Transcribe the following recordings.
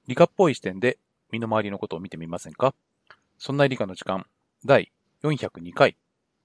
理科っぽい視点で身の回りのことを見てみませんか？そんな理科の時間第402回。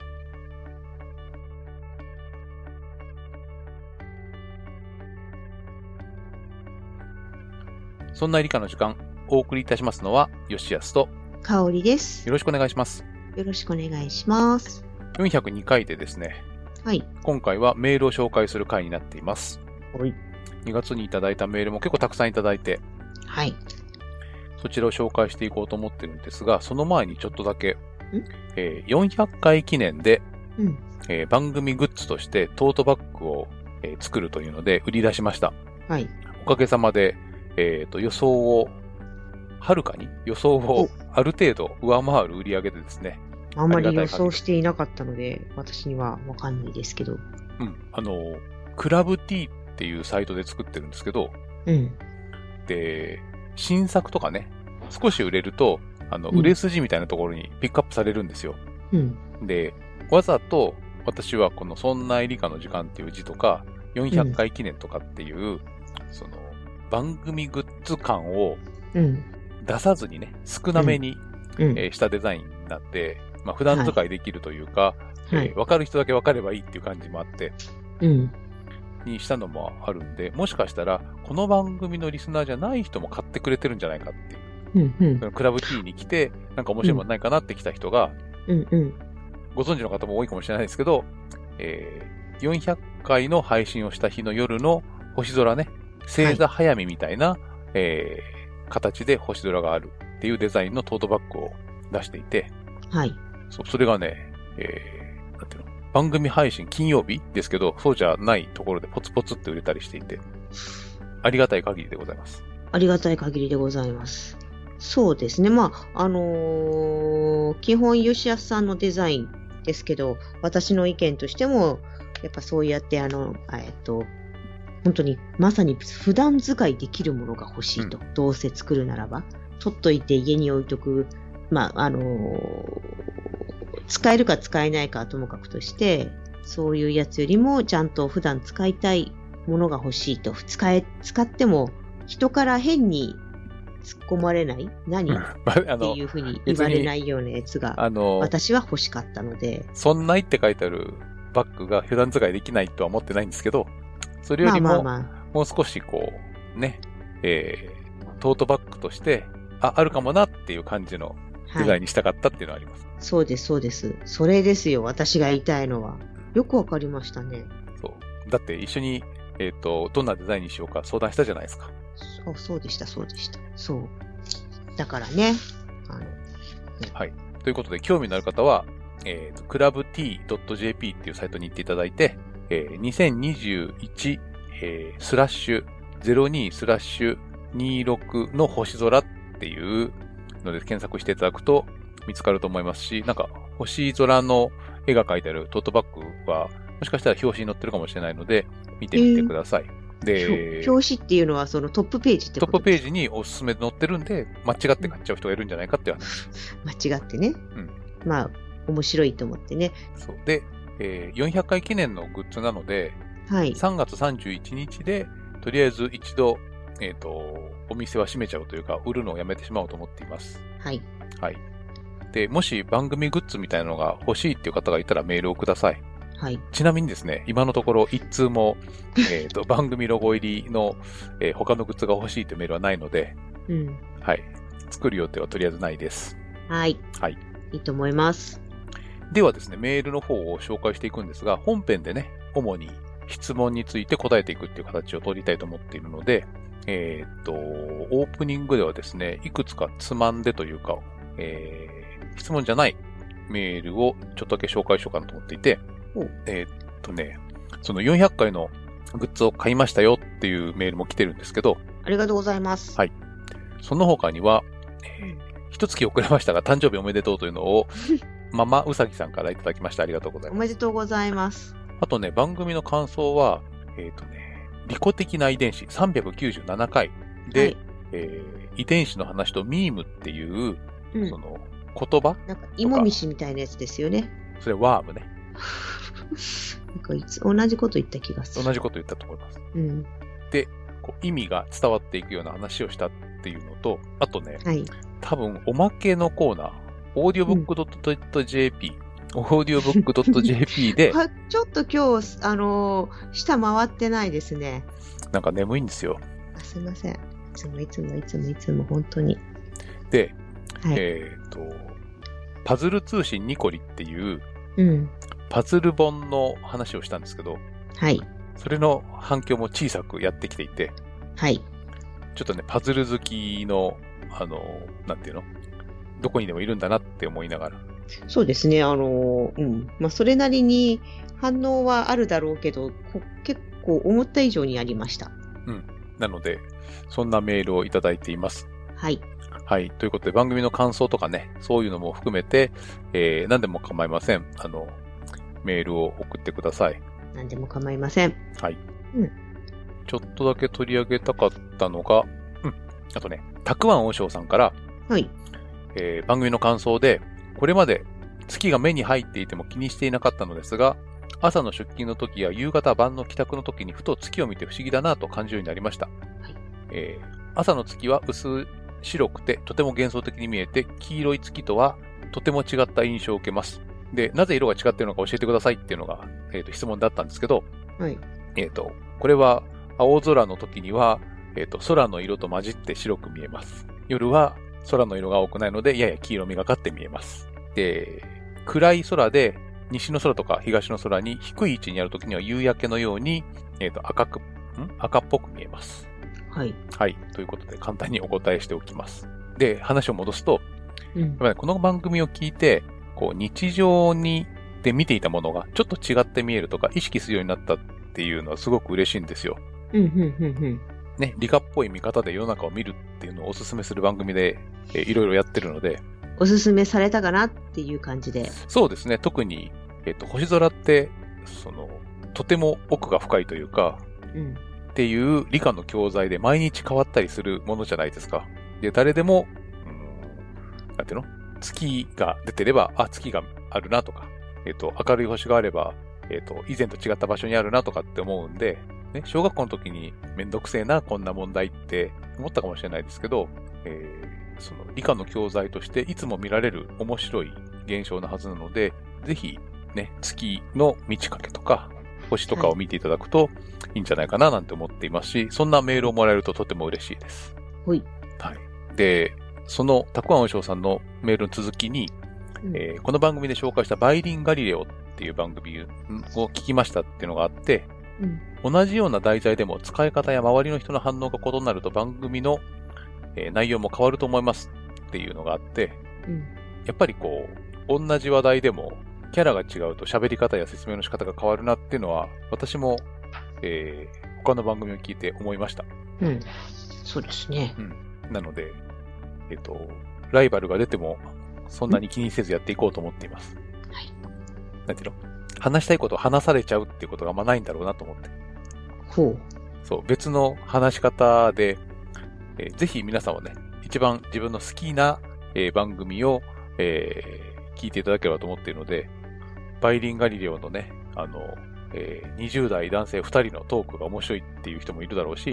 そんな理科の時間、お送りいたしますのは吉安と香織です。 よろしくお願いします。 よろしくお願いします。 402回でですね、 はい。 今回はメールを紹介する回になっています。 はい。 2月にいただいたメールも結構たくさんいただいて、 はい。 そちらを紹介していこうと思ってるんですが、その前にちょっとだけ、400回記念で、番組グッズとしてトートバッグを、作るというので売り出しました。 はい。 おかげさまで、予想をある程度上回る売り上げでですね。 あんまり予想していなかったので、私にはわかんないですけど。 クラブ T っていうサイトで作ってるんですけど、で、新作とかね、少し売れると、売れ筋みたいなところにピックアップされるんですよ。で、わざと私はこのそんな理科の時間っていう字とか、400回記念とかっていう、その、番組グッズ感を出さずにね、少なめに、したデザインになって、まあ普段使いできるというか、わかる人だけわかればいいっていう感じもあって、にしたのもあるんで、もしかしたら、この番組のリスナーじゃない人も買ってくれてるんじゃないかっていう。クラブ T に来て、なんか面白いものないかなって来た人が、ご存知の方も多いかもしれないですけど、400回の配信をした日の夜の星空ね、星座早見みたいな、形で星空があるっていうデザインのトートバッグを出していて、それがね、なんていうの、番組配信金曜日ですけど、そうじゃないところでポツポツって売れたりしていて、ありがたい限りでございます。 ありがたい限りでございます。そうですね。まあ、基本吉安さんのデザインですけど、私の意見としても、やっぱそうやって本当にまさに普段使いできるものが欲しいと。どうせ作るならば。取っといて家に置いとく。まあ、使えるか使えないかはともかくとして、そういうやつよりもちゃんと普段使いたいものが欲しいと。使っても人から変に突っ込まれない何っていうふうに言われないようなやつが私は欲しかったので。 そんないって書いてあるバッグが普段使いできないとは思ってないんですけど、それよりも、もう少しこう、ね、トートバッグとして、あるかもなっていう感じのデザインにしたかったっていうのはあります。 そうです、そうです。それですよ、私が言いたいのは。よくわかりましたね。 そう。だって一緒に、どんなデザインにしようか相談したじゃないですか。 そうでした。そう。だからね。 はい。ということで、興味のある方は、clubt.jp っていうサイトに行っていただいて、2021、/02/26の星空っていうので検索していただくと見つかると思いますし、なんか星空の絵が描いてあるトートバッグはもしかしたら表紙に載ってるかもしれないので見てみてください。 で、表紙っていうのはそのトップページってことですか？ トップページにおすすめで載ってるんで、間違って買っちゃう人がいるんじゃないかっていう話。 間違ってね。まあ、面白いと思ってね。 そう。で、400回記念のグッズなので、3月31日で、とりあえず一度、お店は閉めちゃうというか、売るのをやめてしまおうと思っています。 はい。 で、もし番組グッズみたいなのが欲しいっていう方がいたらメールをください。ちなみにですね、今のところ一通も、番組ロゴ入りの、他のグッズが欲しいというメールはないので、作る予定はとりあえずないです。いいと思います。 ではですね、メールの方を紹介していくんですが、本編でね、主に質問について答えていくっていう形を取りたいと思っているので、オープニングではですね、いくつかつまんでというか、質問じゃないメールをちょっとだけ紹介しようかなと思っていて、その400回のグッズを買いましたよっていうメールも来てるんですけど、 ありがとうございます。 その他には、一月遅れましたが誕生日おめでとうというのを、ママうさぎさんからいただきました。ありがとうございます。 おめでとうございます。 あとね、番組の感想は、利己的な遺伝子397回で、遺伝子の話とミームっていう、その言葉なんか芋虫みたいなやつですよね。 それワームね。 なんかいつ同じこと言った気がする。 同じこと言ったと思います。で、こう意味が伝わっていくような話をしたっっていうのと、あとね、 はい。 多分おまけのコーナー、audiobook.jp、audiobook.jp で、 ちょっと今日、下回ってないですね。 なんか眠いんですよ。 すいません。いつも、本当に。 で、 はい、 パズル通信ニコリっていう、パズル本の話をしたんですけど、 はい。 それの反響も小さくやってきていて、 はい。 ちょっとね、パズル好きの、なんていうの？どこにでもいるんだなって思いながら。 そうですね、まあ、それなりに反応はあるだろうけど、結構思った以上にありました。 うん。なので、そんなメールをいただいています。 はい。 はい。ということで、番組の感想とかね、そういうのも含めて、何でも構いません。メールを送ってください。 何でも構いません。 はい。ちょっとだけ取り上げたかったのが、あとね、たくわんおしょうさんから、 はい。 番組の感想で、これまで月が目に入っていても気にしていなかったのですが、朝の出勤の時や夕方晩の帰宅の時にふと月を見て不思議だなと感じるようになりました。はい。朝の月は薄白くてとても幻想的に見えて、黄色い月とはとても違った印象を受けます。で、なぜ色が違っているのか教えてくださいっていうのが、質問だったんですけど、 はい。 これは青空の時には、空の色と混じって白く見えます。夜は空の色が多くないので、やや黄色みがかって見えます。で、暗い空で、西の空とか東の空に低い位置にあるときには夕焼けのように、赤っぽく見えます。 はい。 はい。ということで、簡単にお答えしておきます。で、話を戻すと、やっぱりこの番組を聞いて、こう、日常で見ていたものがちょっと違って見えるとか、意識するようになったっていうのはすごく嬉しいんですよ。ね、理科っぽい見方で世の中を見るっていうのをおすすめする番組で、いろいろやってるので。 おすすめされたかなっていう感じで。 そうですね。特に、星空って、とても奥が深いというか、っていう理科の教材で毎日変わったりするものじゃないですか。で、誰でも、なんていうの？月が出てれば、月があるなとか、明るい星があれば、以前と違った場所にあるなとかって思うんで、ね、小学校の時にめんどくせえな、こんな問題って思ったかもしれないですけど、その理科の教材としていつも見られる面白い現象なはずなので、ぜひね、月の満ち欠けとか、星とかを見ていただくといいんじゃないかななんて思っていますし、そんなメールをもらえるととても嬉しいです。 はい。 はい。で、そのたくわんおしょうさんのメールの続きに、この番組で紹介したバイリンガリレオっていう番組を聞きましたっていうのがあって、同じような題材でも使い方や周りの人の反応が異なると番組の、内容も変わると思いますっていうのがあって、やっぱりこう、同じ話題でもキャラが違うと喋り方や説明の仕方が変わるなっていうのは、私も、他の番組を聞いて思いました。 そうですね。 なので、ライバルが出てもそんなに気にせずやっていこうと思っています。 はい。 なんていうの？話したいことを話されちゃうっていうことがあんまないんだろうなと思って。そう、別の話し方で、ぜひ皆さんはね、一番自分の好きな、番組を、聞いていただければと思っているので、バイリンガリレオのね、20代男性2人のトークが面白いっていう人もいるだろうし、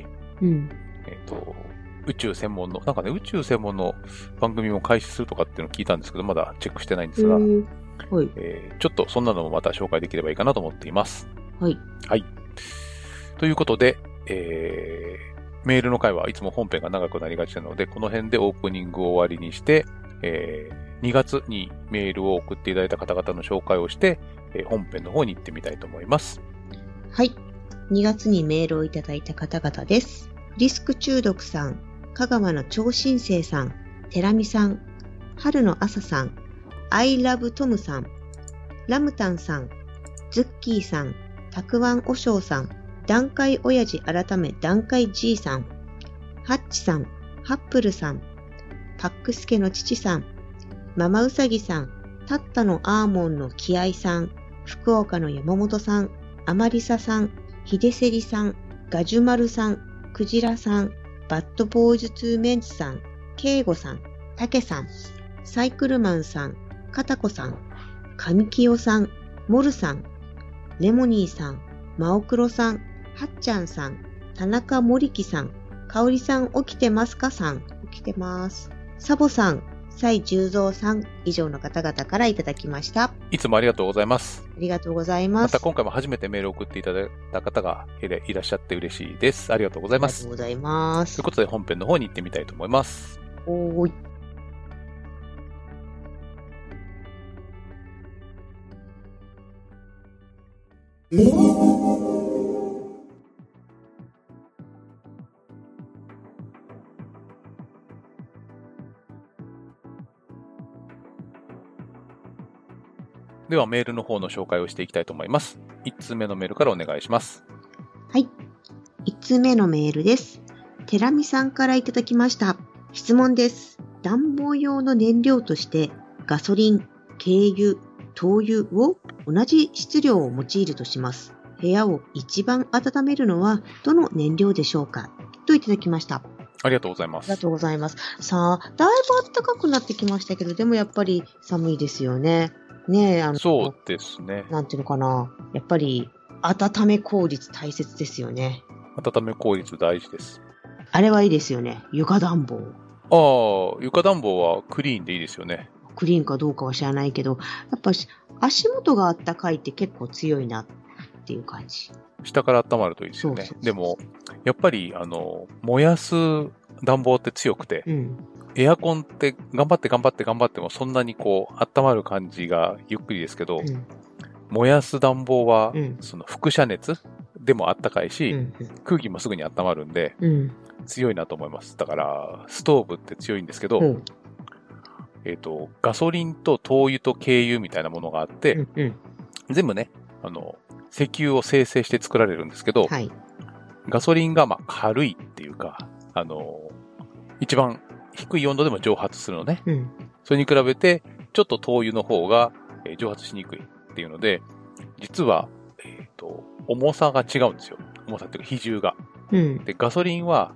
宇宙専門の、なんかね、宇宙専門の番組も開始するとかっていうのを聞いたんですけど、まだチェックしてないんですが、ちょっとそんなのもまた紹介できればいいかなと思っています。 はい。 はい。ということで、メールの回はいつも本編が長くなりがちなので、この辺でオープニングを終わりにして、2月にメールを送っていただいた方々の紹介をして、本編の方に行ってみたいと思います。 はい。2月にメールをいただいた方々です。フリスク中毒さん、香川の超新星さん、寺美さん、春の朝さん、I love トムさん、ラムタンさん、ズッキーさん、たくわんおしょうさん、段階おやじ改め段階じいさん、ハッチさん、ハップルさん、パックスケの父さん、ママウサギさん、タッタのアーモンの気合さん、福岡の山本さん、アマリサさん、ヒデセリさん、ガジュマルさん、クジラさん、バッドボーイズ2メンチさん、ケイゴさん、タケさん、サイクルマンさん、カタコさん、カミキヨさん、モルさん、レモニーさん、マオクロさん、はっちゃんさん、田中モリキさん、かおりさん起きてますかさん、 来てます。サボさん、蔡十三さん以上の方々からいただきました。 いつもありがとうございます。 ありがとうございます。 また今回も初めてメールを送っていただいた方がいらっしゃって嬉しいです。ありがとうございます。 ありがとうございます。 ということで本編の方に行ってみたいと思います。 おーい。 ではメールの方の紹介をしていきたいと思います。1通目のメールからお願いします。 はい。1通目のメールです。テラミさんからいただきました。質問です。暖房用の燃料としてガソリン、軽油、灯油を同じ質量を用いるとします。部屋を一番温めるのはどの燃料でしょうかといただきました。 ありがとうございます。 ありがとうございます。さあ、だいぶ暖かくなってきましたけど、でもやっぱり寒いですよね。ねえ、 そうですね。 なんていうのかな。やっぱり、温め効率大切ですよね。 温め効率大事です。 あれはいいですよね。床暖房。 ああ、床暖房はクリーンでいいですよね。 クリーンかどうかは知らないけど、やっぱ足元が暖かいって結構強いなっていう感じ。 下から温まるといいですよね。でも、やっぱり、燃やす暖房って強くて、エアコンって頑張ってもそんなにこう、温まる感じがゆっくりですけど、燃やす暖房は、その輻射熱でも暖かいし、空気もすぐに温まるんで、強いなと思います。だから、ストーブって強いんですけど、ガソリンと灯油と軽油みたいなものがあって、全部ね、石油を精製して作られるんですけど、ガソリンがまあ軽いっていうか、一番低い温度でも蒸発するのね。それに比べて、ちょっと灯油の方が蒸発しにくいっていうので、実は、重さが違うんですよ。重さっていうか比重が。で、ガソリンは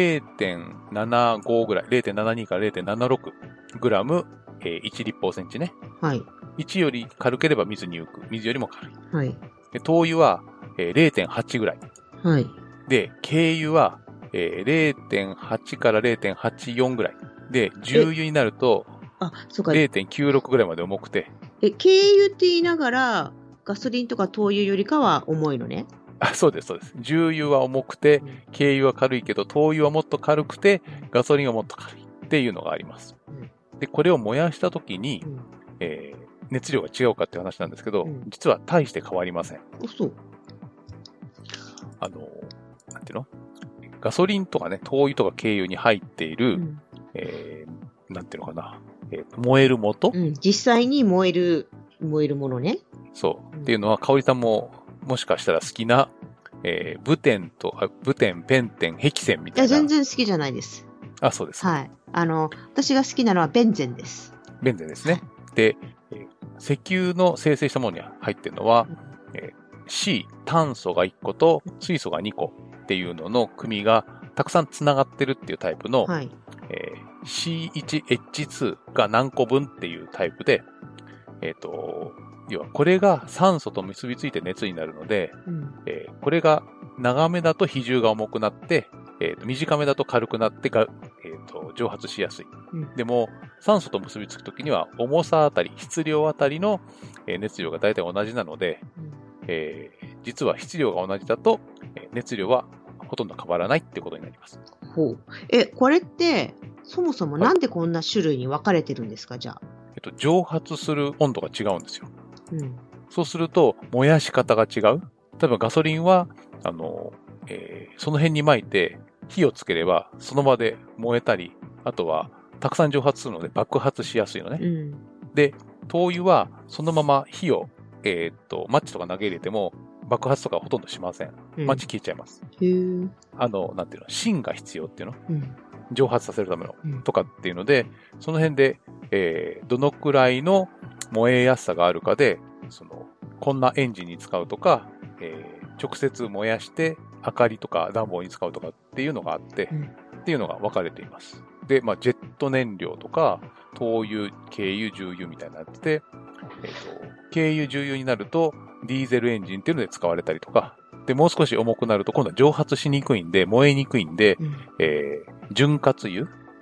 0.75 ぐらい、0.72 から 0.76 グラム、1立方センチね。1より軽ければ水に浮く。水よりも軽い。で、灯油は、0.8 ぐらい。で、軽油は、0.8 から 0.84 ぐらい。で、重油になると、0.96 ぐらいまで重くて。 軽油って言いながら、ガソリンとか灯油よりかは重いのね。 そうです、そうです。重油は重くて、軽油は軽いけど、灯油はもっと軽くて、ガソリンはもっと軽いっていうのがあります。で、これを燃やしたときに、熱量が違うかっていう話なんですけど、実は大して変わりません。 そう。 なんていうの？ガソリンとかね、灯油とか軽油に入っている、なんていうのかな、燃える元、 実際に燃えるものね。 そう。っていうのは、香織さんも、もしかしたら好きな、ブテン、ペンテン、ヘキセンみたいな。 全然好きじゃないです。 あ、そうです。 はい。私が好きなのはベンゼンです。 ベンゼンですね。で、石油の精製したものに入っているのは、C、炭素が1個と水素が2個っていうのの組がたくさんつながってるっていうタイプの、C1H2 が何個分っていうタイプで、要はこれが酸素と結びついて熱になるので、これが長めだと比重が重くなって、短めだと軽くなって蒸発しやすい。でも、酸素と結びつくときには重さあたり、質量あたりの熱量が大体同じなので、実は質量が同じだと熱量はほとんど変わらないってことになります。 ほう。これって、そもそもなんでこんな種類に分かれてるんですか、じゃあ。 蒸発する温度が違うんですよ。そうすると、燃やし方が違う。例えばガソリンは、その辺に巻いて火をつければ、その場で燃えたり、あとは、たくさん蒸発するので爆発しやすいのね。で、灯油は、そのまま火を、マッチとか投げ入れても、爆発とかほとんどしません。マッチ消えちゃいます。なんていうの、芯が必要っていうの、蒸発させるための、とかっていうので、その辺で、どのくらいの燃えやすさがあるかで、こんなエンジンに使うとか、直接燃やして明かりとか暖房に使うとかっていうのがあって、っていうのが分かれています。で、ジェット燃料とか、灯油、軽油、重油みたいになってて、軽油、重油になると、ディーゼルエンジンっていうので使われたりとか、で、もう少し重くなると、今度は蒸発しにくいんで、燃えにくいんで、潤滑油、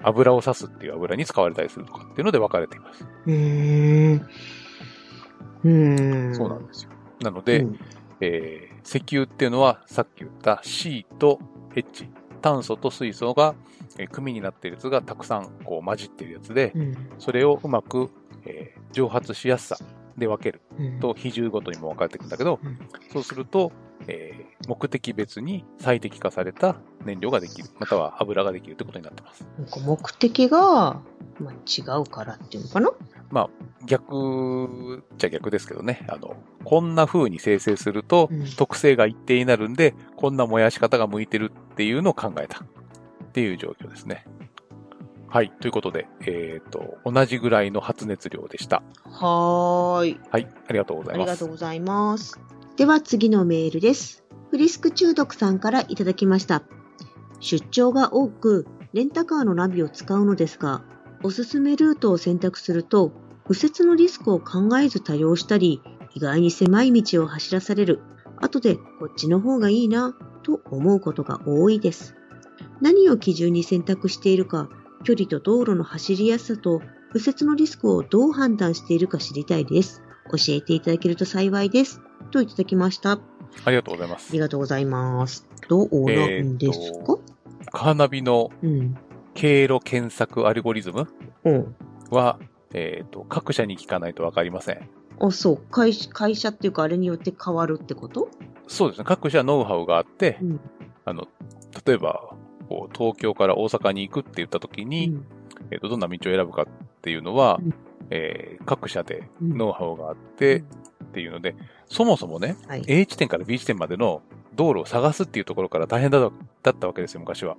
油を刺すっていう油に使われたりするとかっていうので分かれています。そうなんですよ。なので、石油っていうのはさっき言った C と H、炭素と水素が組になっているやつがたくさんこう混じっているやつで、それをうまく、蒸発しやすさで分けると比重ごとにも分かれていくんだけど、そうすると、目的別に最適化された燃料ができる、または油ができるということになってます。 目的が、違うからっていうのかな？ 逆っちゃ逆ですけどね。こんな風に生成すると特性が一定になるんで、こんな燃やし方が向いてるっていうのを考えたっていう状況ですね。はい。ということで、同じぐらいの発熱量でした。 はい。 ありがとうございます。 ありがとうございます。では次のメールです。フリスク中毒さんからいただきました。出張が多く、レンタカーのナビを使うのですが、おすすめルートを選択すると、右折のリスクを考えず多用したり、意外に狭い道を走らされる。後でこっちの方がいいな、と思うことが多いです。何を基準に選択しているか、距離と道路の走りやすさと右折のリスクをどう判断しているか知りたいです。教えていただけると幸いです。といただきました。 ありがとうございます。 ありがとうございます。どうなんですか？ カーナビの経路検索アルゴリズムは、各社に聞かないとわかりません。 そう。会社っていうかあれによって変わるってこと？ そうですね。各社ノウハウがあって、例えば、東京から大阪に行くって言ったときに、どんな道を選ぶかっていうのは、各社でノウハウがあって、っていうので、そもそもね、A 地点から B 地点までの道路を探すっていうところから大変だったわけですよ、昔は。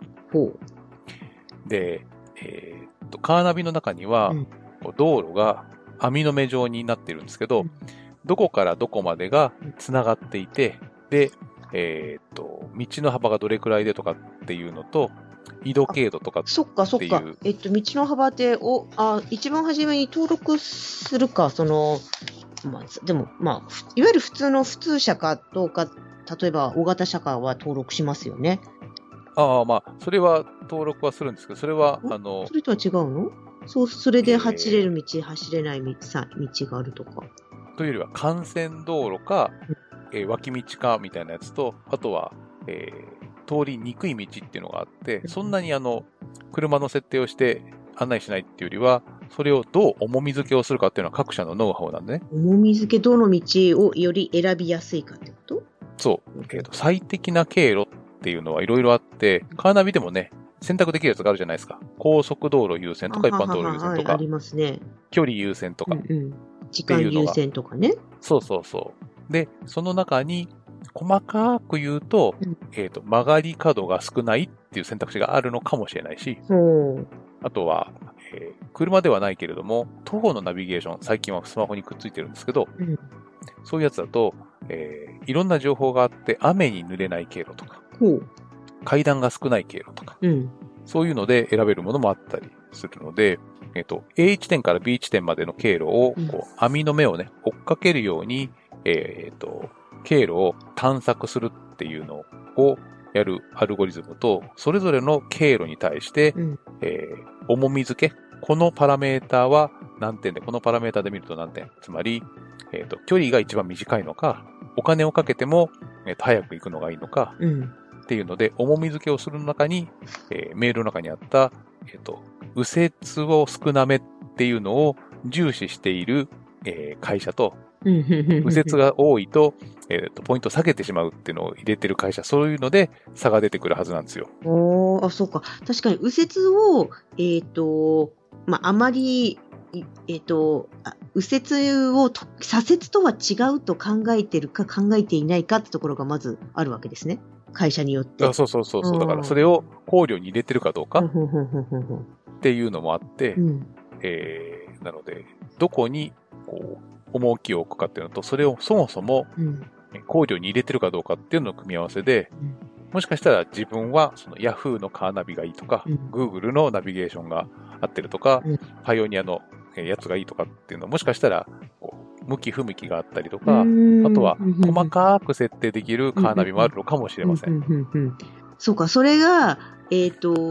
で、カーナビの中には、道路が網の目状になっているんですけど、どこからどこまでが繋がっていて、で、道の幅がどれくらいでとかっていうのと、緯度経度とかっていう。 そっか。道の幅で、一番初めに登録するか、でも、いわゆる普通車かどうか、例えば大型車かは登録しますよね。 それは登録はするんですけど、それは、 それとは違うの？それで走れる道、走れない道があるとか。 というよりは、幹線道路か、脇道かみたいなやつと、あとは、通りにくい道っていうのがあって、そんなに車の設定をして案内しないっていうよりは、それをどう重み付けをするかっていうのは各社のノウハウなんでね。 重み付け、どの道をより選びやすいかってこと？ そう。最適な経路っていうのはいろいろあって、カーナビでもね、選択できるやつがあるじゃないですか。高速道路優先とか一般道路優先とか。 ありますね。 距離優先とか。 時間優先とかね。 そう。で、その中に、細かく言うと、曲がり角が少ないっていう選択肢があるのかもしれないし、あとは、車ではないけれども、徒歩のナビゲーション、最近はスマホにくっついてるんですけど、そういうやつだと、いろんな情報があって、雨に濡れない経路とか、階段が少ない経路とか、そういうので選べるものもあったりするので、A 地点から B 地点までの経路を、網の目をね、追っかけるように、経路を探索するっていうのをやるアルゴリズムと、それぞれの経路に対して、重み付け、このパラメーターは何点で、このパラメーターで見ると何点。つまり、距離が一番短いのか、お金をかけても、早く行くのがいいのか、っていうので、重み付けをする中に、メールの中にあった、右折を少なめっていうのを重視している、会社と、右折が多いと、ポイントを下げてしまうっていうのを入れてる会社、そういうので差が出てくるはずなんですよ。 そうか。確かに右折を、あまり、右折を左折とは違うと考えてるか考えていないかってところがまずあるわけですね。会社によって。 そう。だからそれを考慮に入れてるかどうかっていうのもあって、なので、どこにこう重きを置くかっていうのと、それをそもそも考慮に入れてるかどうかっていうのの組み合わせで、もしかしたら自分はその Yahoo のカーナビがいいとか、Google のナビゲーションが合ってるとか、パイオニアのやつがいいとかっていうのはもしかしたら向き不向きがあったりとか、あとは細かく設定できるカーナビもあるのかもしれません。 そうか、それが、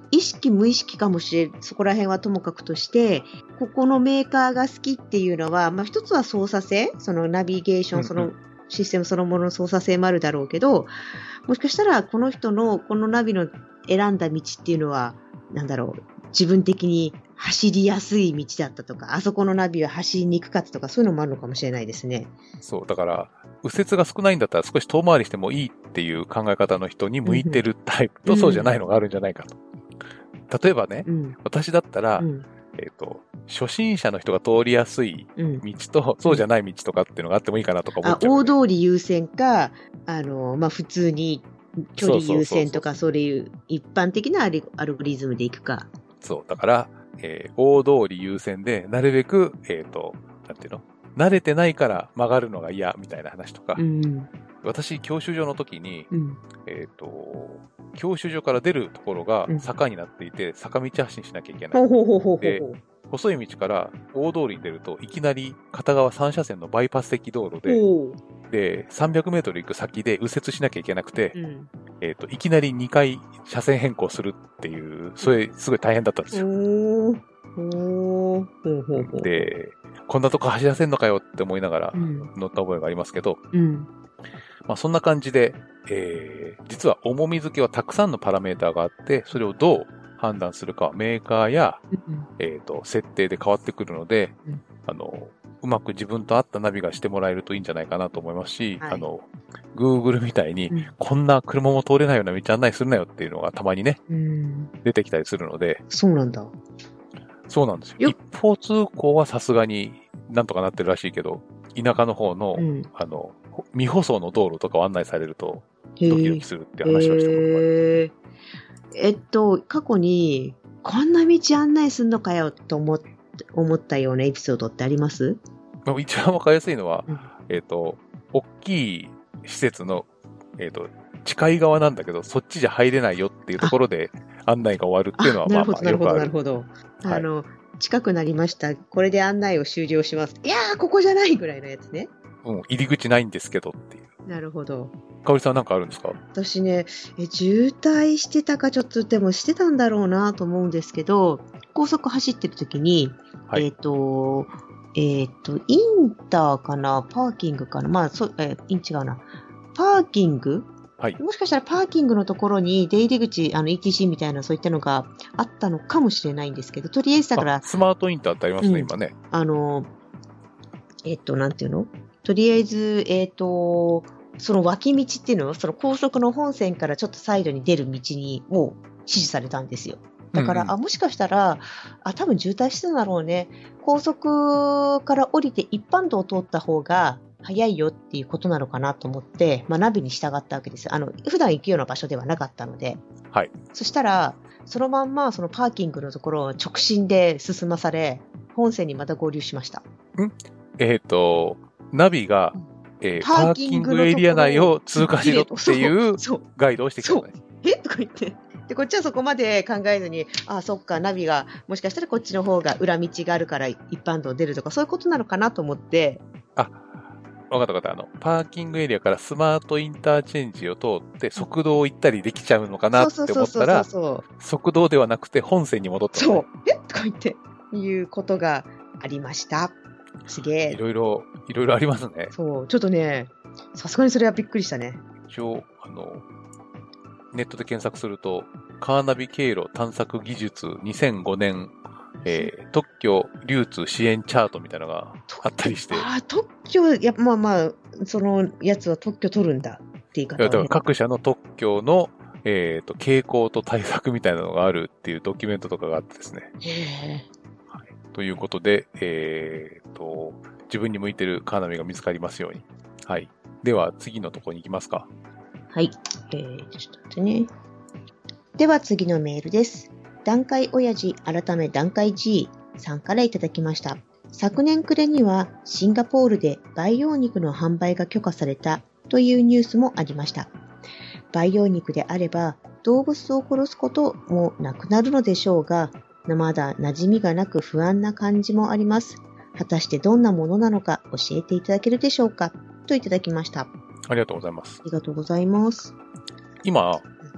意識無意識かもしれん、そこら辺はともかくとして、ここのメーカーが好きっていうのは、まあ一つは操作性、そのナビゲーション、そのシステムそのものの操作性もあるだろうけど、もしかしたらこの人のこのナビの選んだ道っていうのは、なんだろう、自分的に走りやすい道だったとか、あそこのナビは走りにくかったとか、そういうのもあるのかもしれないですね。 そう、だから、右折が少ないんだったら少し遠回りしてもいいっていう考え方の人に向いてるタイプと、そうじゃないのがあるんじゃないかと。例えばね、私だったら、初心者の人が通りやすい道と、そうじゃない道とかっていうのがあってもいいかなとか思っちゃう、ね。 大通り優先か、まあ、普通に距離優先とか、そういう一般的なアルゴリズムでいくか。 そう、だから、大通り優先で、なるべく、なんていうの？慣れてないから曲がるのが嫌みたいな話とか。私、教習所の時に、教習所から出るところが坂になっていて、坂道発進しなきゃいけない。で、細い道から大通りに出ると、いきなり片側3車線のバイパス的道路で、300メートル行く先で右折しなきゃいけなくて、いきなり2回車線変更するっていう、それすごい大変だったんですよ。で、こんなとこ走らせんのかよって思いながら乗った覚えがありますけど、まあそんな感じで、実は重み付けはたくさんのパラメーターがあって、それをどう判断するかはメーカーや、設定で変わってくるので、うまく自分と合ったナビがしてもらえるといいんじゃないかなと思いますし、Google みたいに、こんな車も通れないような道案内するなよっていうのがたまにね、出てきたりするので。 そうなんだ。 そうなんですよ。一方通行はさすがになんとかなってるらしいけど、田舎の方の、未舗装の道路とかを案内されると、ドキドキするって話をしたことがある。 過去に、こんな道案内すんのかよと思ったようなエピソードってあります？ 一番わかりやすいのは、大きい施設の、近い側なんだけど、そっちじゃ入れないよっていうところで案内が終わるっていうのは、まあまあよくある。 なるほど。近くなりました。これで案内を終了します。いやー、ここじゃないぐらいのやつね。 入り口ないんですけどっていう。 なるほど。 かおりさんなんかあるんですか？ 私ね、渋滞してたかちょっと、でもしてたんだろうなと思うんですけど、高速走ってる時に、インターかな、パーキングかな、まあ、違うな。パーキング、もしかしたらパーキングのところに出入り口、ETC みたいなそういったのがあったのかもしれないんですけど、とりあえずだから。 スマートインターってありますね、今ね。 なんていうの？とりあえず、その脇道っていうのは、その高速の本線からちょっとサイドに出る道にも指示されたんですよ。だから、もしかしたら、多分渋滞してたんだろうね。高速から降りて一般道を通った方が早いよっていうことなのかなと思って、まあ、ナビに従ったわけです。普段行くような場所ではなかったので。 はい。 そしたら、そのまんま、そのパーキングのところを直進で進まされ、本線にまた合流しました。 ナビが、パーキングエリア内を通過しろっていうガイドをしてきたのね。 とか言って。で、こっちはそこまで考えずに、そっか、ナビが、もしかしたらこっちの方が裏道があるから一般道出るとか、そういうことなのかなと思って。 わかったわかった。パーキングエリアからスマートインターチェンジを通って速道を行ったりできちゃうのかなって思ったら、速道ではなくて本線に戻ったの、ね。 そう。とか言って、いうことがありました。すげえ。 いろいろありますね。 そう。ちょっとね、さすがにそれはびっくりしたね。 一応、ネットで検索すると、カーナビ経路探索技術2005年、特許流通支援チャートみたいなのがあったりして。 特許、まあ、そのやつは特許取るんだっていうか、ね。 だから各社の特許の、傾向と対策みたいなのがあるっていうドキュメントとかがあってですね。はい、ということで、自分に向いてるカーナビが見つかりますように。はい。では、次のところに行きますか。 はい。ちょっと待ってね。では、次のメールです。段階親父改め段階 G さんからいただきました。昨年暮れにはシンガポールで培養肉の販売が許可されたというニュースもありました。培養肉であれば動物を殺すこともなくなるのでしょうが、まだ馴染みがなく不安な感じもあります。果たしてどんなものなのか教えていただけるでしょうかといただきました。 ありがとうございます。 ありがとうございます。 今、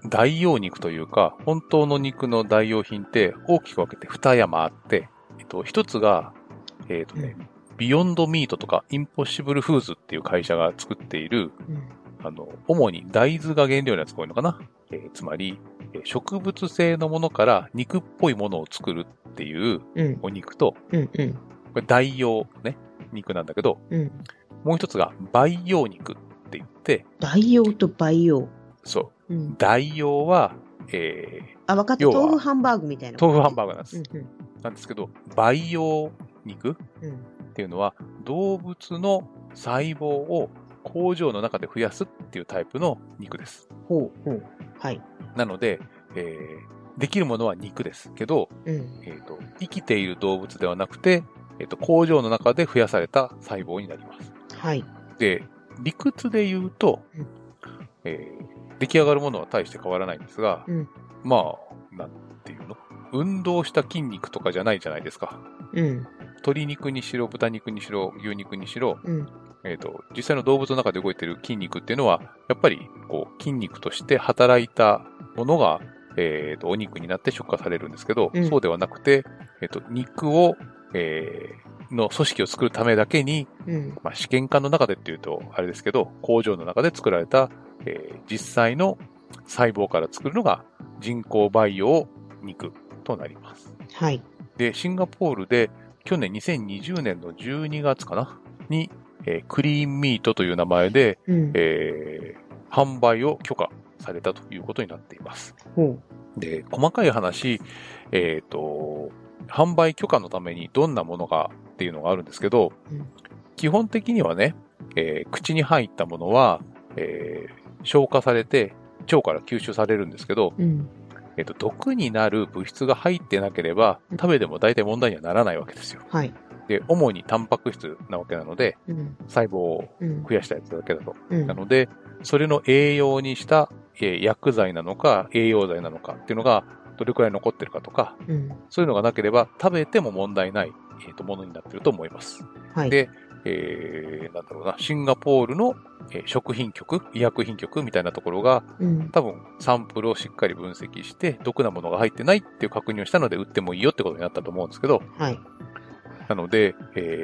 代用肉というか、本当の肉の代用品って大きく分けて2山あって、一つが、ビヨンドミートとかインポッシブルフーズっていう会社が作っている、主に大豆が原料のやつが多いのかな。つまり、植物性のものから肉っぽいものを作るっていうお肉と、これ代用ね、肉なんだけど、もう一つが培養肉って言って、 代用と培養。 そう。代用は、 分かった。豆腐ハンバーグみたいな。 豆腐ハンバーグなんです。なんですけど、培養肉っていうのは、動物の細胞を工場の中で増やすっていうタイプの肉です。 はい。 なので、できるものは肉ですけど、生きている動物ではなくて、工場の中で増やされた細胞になります。 はい。 で、理屈で言うと、出来上がるものは大して変わらないんですが、まあ、なんていうの？運動した筋肉とかじゃないじゃないですか。鶏肉にしろ、豚肉にしろ、牛肉にしろ、実際の動物の中で動いている筋肉っていうのは、やっぱりこう筋肉として働いたものが、お肉になって出荷されるんですけど、そうではなくて、肉を、の組織を作るためだけに、試験管の中でっていうとあれですけど、工場の中で作られた、実際の細胞から作るのが人工培養肉となります。 はい。 で、シンガポールで去年2020年の12月かなに、クリーンミートという名前で、販売を許可されたということになっています。で、細かい話、販売許可のためにどんなものがっていうのがあるんですけど、基本的にはね、口に入ったものは、消化されて腸から吸収されるんですけど、毒になる物質が入ってなければ食べても大体問題にはならないわけですよ。 はい。 で、主にタンパク質なわけなので、細胞を増やしたやつだけだと。なので、それの栄養にした、薬剤なのか栄養剤なのかっていうのがどれくらい残ってるかとか、そういうのがなければ食べても問題ない、ものになってると思います。 はい。 で、なんだろうな、シンガポールの、食品局、医薬品局みたいなところが、多分サンプルをしっかり分析して、毒なものが入ってないっていう確認をしたので売ってもいいよってことになったと思うんですけど、 はい。 なので、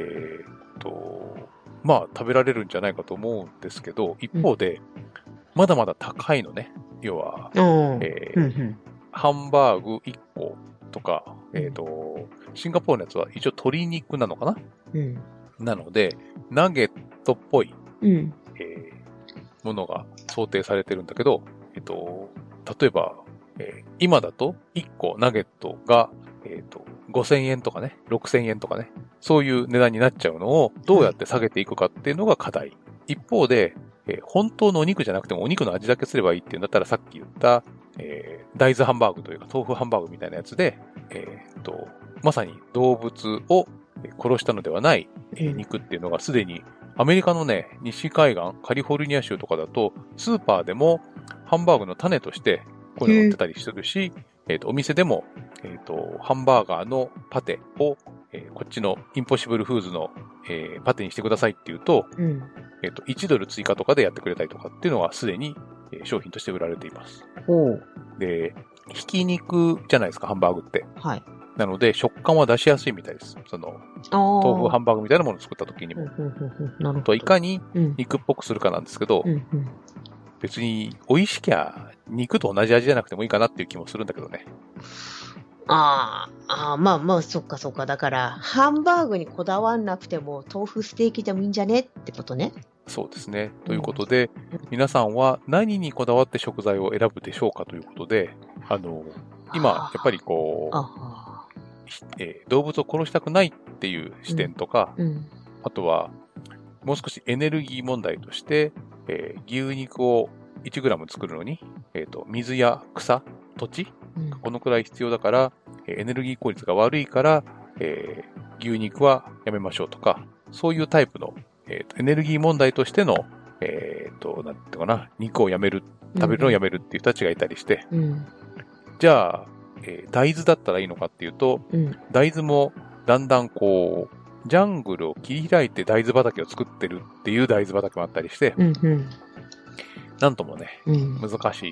まあ食べられるんじゃないかと思うんですけど、一方で、まだまだ高いのね。要は、ハンバーグ1個とか、シンガポールのやつは一応鶏肉なのかな、なので、ナゲットっぽい、ものが想定されてるんだけど、例えば、今だと1個ナゲットが、5000円とかね、6000円とかね、そういう値段になっちゃうのをどうやって下げていくかっていうのが課題。一方で、本当のお肉じゃなくてもお肉の味だけすればいいっていうんだったらさっき言った、大豆ハンバーグというか豆腐ハンバーグみたいなやつで、まさに動物を殺したのではない肉っていうのがすでにアメリカのね、西海岸、カリフォルニア州とかだとスーパーでもハンバーグの種としてこういうの売ってたりするし、お店でも、ハンバーガーのパテを、こっちのインポッシブルフーズの、パテにしてくださいっていうと、1ドル追加とかでやってくれたりとかっていうのはすでに、商品として売られています。で、ひき肉じゃないですか、ハンバーグって。 はい。 なので、食感は出しやすいみたいです。その、豆腐ハンバーグみたいなものを作った時にも。と、いかに肉っぽくするかなんですけど、別に美味しきゃ肉と同じ味じゃなくてもいいかなっていう気もするんだけどね。 まあ、そっかそっか。だから、ハンバーグにこだわんなくても、豆腐ステーキでもいいんじゃねってことね。 そうですね。ということで、皆さんは何にこだわって食材を選ぶでしょうかということで、今、やっぱりこう、動物を殺したくないっていう視点とか、あとは、もう少しエネルギー問題として、牛肉を 1g 作るのに、水や草、土地、このくらい必要だから、エネルギー効率が悪いから、牛肉はやめましょうとか、そういうタイプの、エネルギー問題としての、なんていうかな、肉をやめる、食べるのをやめるっていう人たちがいたりして、じゃあ、大豆だったらいいのかっていうと、大豆もだんだんこう、ジャングルを切り開いて大豆畑を作ってるっていう大豆畑もあったりして、なんともね、難しい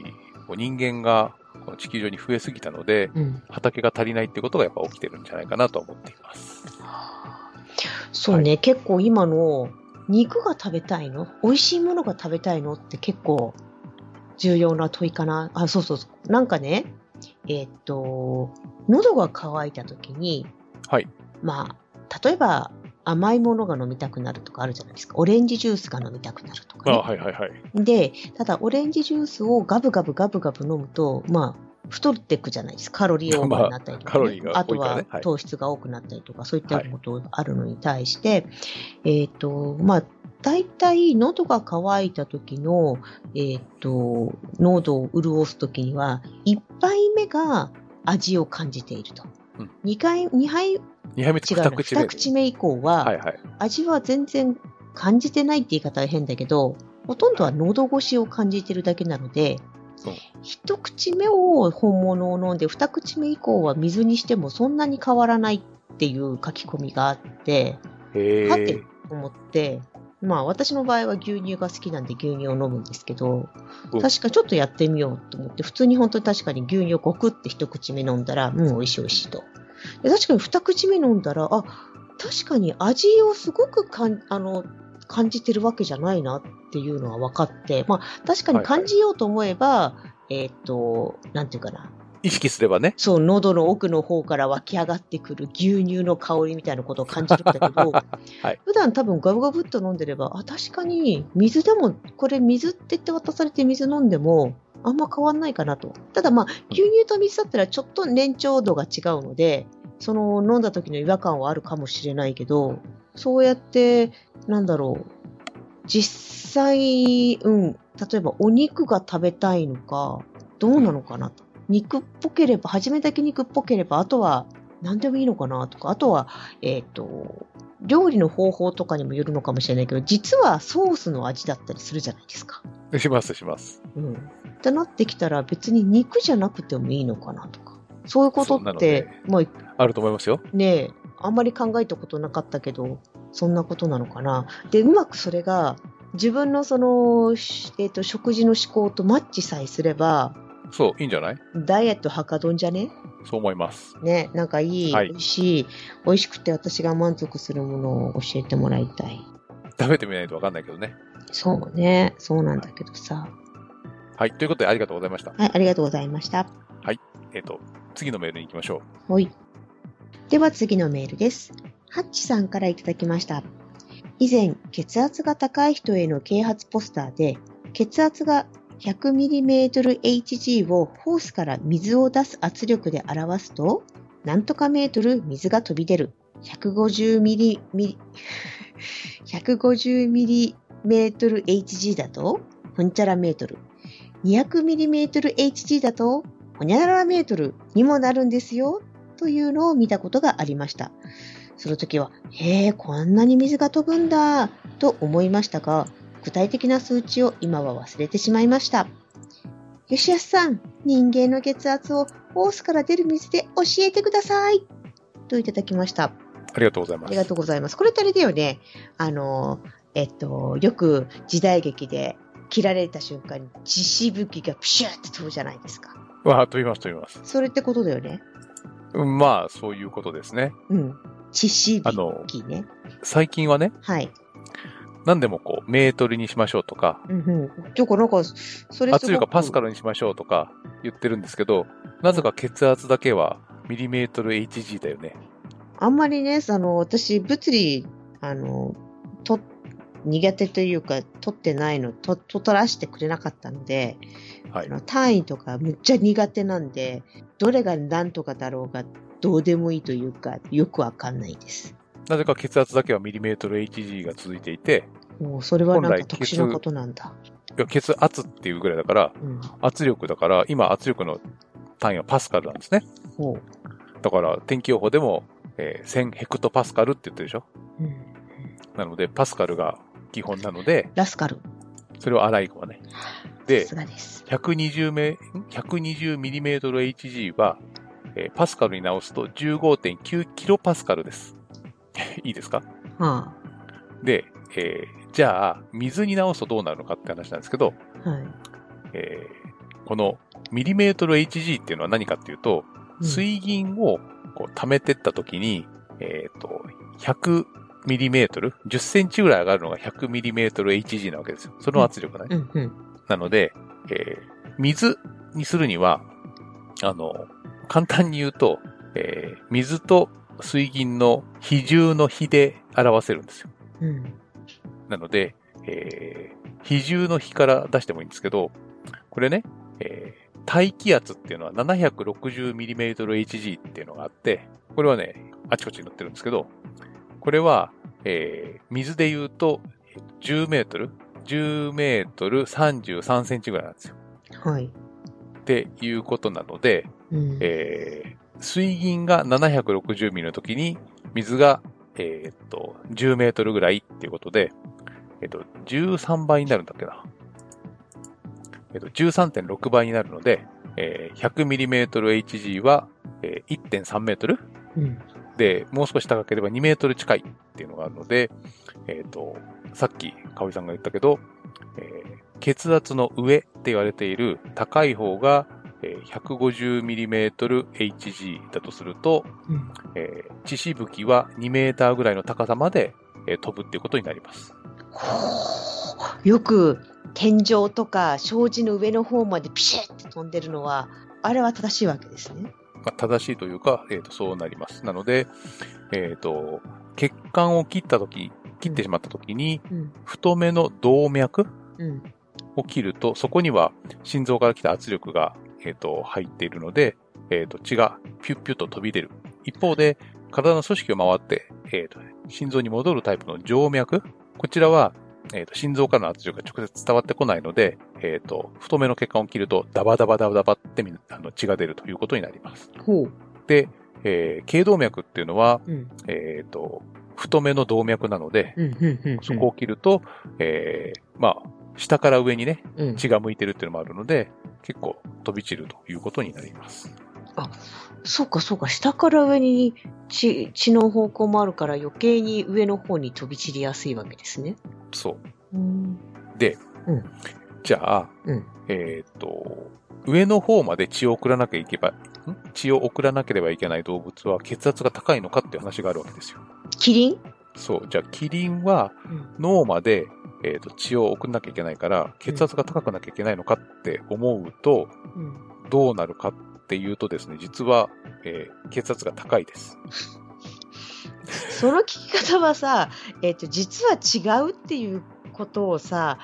人間がこの地球上に増えすぎたので、畑が足りないってことがやっぱ起きてるんじゃないかなと思っています。 そうね、結構今の肉が食べたいの？美味しいものが食べたいのって結構重要な問いかな。そうそうそう。なんかね、喉が渇いた時に、 はい。 例えば甘いものが飲みたくなるとかあるじゃないですか。オレンジジュースが飲みたくなるとかね。 はいはいはい。 で、ただオレンジジュースをガブガブ飲むと、太っていくじゃないですか。カロリーオーバーになったりとか、 カロリーが多いからね。 あとは糖質が多くなったりとか、そういったことがあるのに対して、大体喉が渇いた時の、喉を潤す時には、1杯目が味を感じていると。2杯目2口目以降は、味は全然感じてないって言い方は変だけど、ほとんどは喉越しを感じてるだけなので、一口目を本物を飲んで、二口目以降は水にしてもそんなに変わらないっていう書き込みがあって、はて思って、私の場合は牛乳が好きなんで牛乳を飲むんですけど、確かちょっとやってみようと思って、普通に本当に確かに牛乳をゴクって一口目飲んだら、美味しい美味しいと。で確かに二口目飲んだら、確かに味をすごく感じてるわけじゃないなっていうのは分かって、確かに感じようと思えば、なんていうかな。 意識すればね。 そう、喉の奥の方から湧き上がってくる牛乳の香りみたいなことを感じるんだけど、普段多分ガブガブっと飲んでれば、確かに水でも、これ水って言って渡されて水飲んでも、あんま変わんないかなと。ただ牛乳と水だったらちょっと粘稠度が違うので、飲んだ時の違和感はあるかもしれないけど、そうやって、実際、例えばお肉が食べたいのか、どうなのかなと。肉っぽければ、初めだけ肉っぽければ、あとは何でもいいのかなとか、あとは、料理の方法とかにもよるのかもしれないけど、実はソースの味だったりするじゃないですか。 します。 ってなってきたら別に肉じゃなくてもいいのかなとか。そういうことって、 あると思いますよ。 ねえ、あんまり考えたことなかったけど、そんなことなのかな。で、うまくそれが自分の食事の思考とマッチさえすれば、 そう、いいんじゃない？ ダイエットはかどんじゃね？ そう思います。 ね、いい、美味しい、美味しくて私が満足するものを教えてもらいたい。 食べてみないとわかんないけどね。 そうね、そうなんだけどさ。 はい、ということでありがとうございました。 はい、ありがとうございました。 はい、次のメールに行きましょう。はい。では次のメールです。ハッチさんからいただきました。以前、血圧が高い人への啓発ポスターで、血圧が 100mHg をホースから水を出す圧力で表すと、なんとかメートル水が飛び出る。150mHg だと、ほんちゃらメートル。200mHg だと、ほにゃららメートルにもなるんですよ。というのを見たことがありました。その時は、こんなに水が飛ぶんだ、と思いましたが、具体的な数値を今は忘れてしまいました。吉安さん、人間の血圧をホースから出る水で教えてください。といただきました。 ありがとうございます。 ありがとうございます。これってあれだよね。よく時代劇で切られた瞬間に血しぶきがプシューって飛ぶじゃないですか。 飛びます。 それってことだよね。 そういうことですね。 血しぶきね。 最近はね。 はい。 何でもメートルにしましょうとか。 それ圧力がパスカルにしましょうとか言ってるんですけど、なぜか血圧だけはミリメートル HG だよね。 あんまりね、私、物理、苦手というか、取ってないの、取らせてくれなかったので、単位とかむっちゃ苦手なんで、どれが何とかだろうが、どうでもいいというか、よくわかんないです。 なぜか血圧だけはミリメートル HG が続いていて、 それはなんか特殊なことなんだ。 いや、血圧っていうぐらいだから、圧力だから、今圧力の単位はパスカルなんですね。だから、天気予報でも、1000ヘクトパスカルって言ってるでしょ。なので、パスカルが基本なので、 ラスカル。 それを洗い子はね。で、 120 ミリメートル HG は、パスカルに直すと 15.9 キロパスカルです。いいですか？で、じゃあ、水に直すとどうなるのかって話なんですけど、このミリメートル HG っていうのは何かっていうと、水銀をこう溜めてった時に、100ミリメートル、10センチぐらい上がるのが100ミリメートル HG なわけですよ。その圧力ね。なので、水にするには、簡単に言うと、水と水銀の比重の比で表せるんですよ。なので、比重の比から出してもいいんですけど、これね、大気圧っていうのは 760mmHg っていうのがあって、これはね、あちこちに載ってるんですけど、これは、水で言うと10メートル33センチぐらいなんですよ。 はい。 っていうことなので、水銀が760ミリの時に水が、10メートルぐらいっていうことで、13倍になるんだっけな。13.6 倍になるので、100ミリメートル HG は、1.3 メートル、で、もう少し高ければ2メートル近いっていうのがあるので、さっき香織さんが言ったけど、血圧の上って言われている高い方が、150mmHg だとすると、血しぶきは2メーターぐらいの高さまで、飛ぶっていうことになります。 よく天井とか障子の上の方までピシッって飛んでるのは、あれは正しいわけですね。 正しいというか、そうなります。なので、血管を切ってしまったときに、太めの動脈を切ると、そこには心臓から来た圧力が、入っているので、血がピュッピュッと飛び出る。一方で、体の組織を回って、心臓に戻るタイプの静脈、こちらは、心臓からの圧力が直接伝わってこないので、太めの血管を切ると、ダバダバダバダバって血が出るということになります。で、頸動脈っていうのは、太めの動脈なので、そこを切ると、下から上にね、血が向いてるっていうのもあるので、結構飛び散るということになります。 あ、そうか。下から上に血の方向もあるから余計に上の方に飛び散りやすいわけですね。 そう。で、じゃあ、上の方まで血を送らなければいけない動物は血圧が高いのかっていう話があるわけですよ。 キリン？ そう。じゃあ、キリンは脳まで、血を送らなきゃいけないから、血圧が高くなきゃいけないのかって思うと、どうなるかっていうとですね、実は、血圧が高いです。 その聞き方はさ、実は違うっていうことをさ、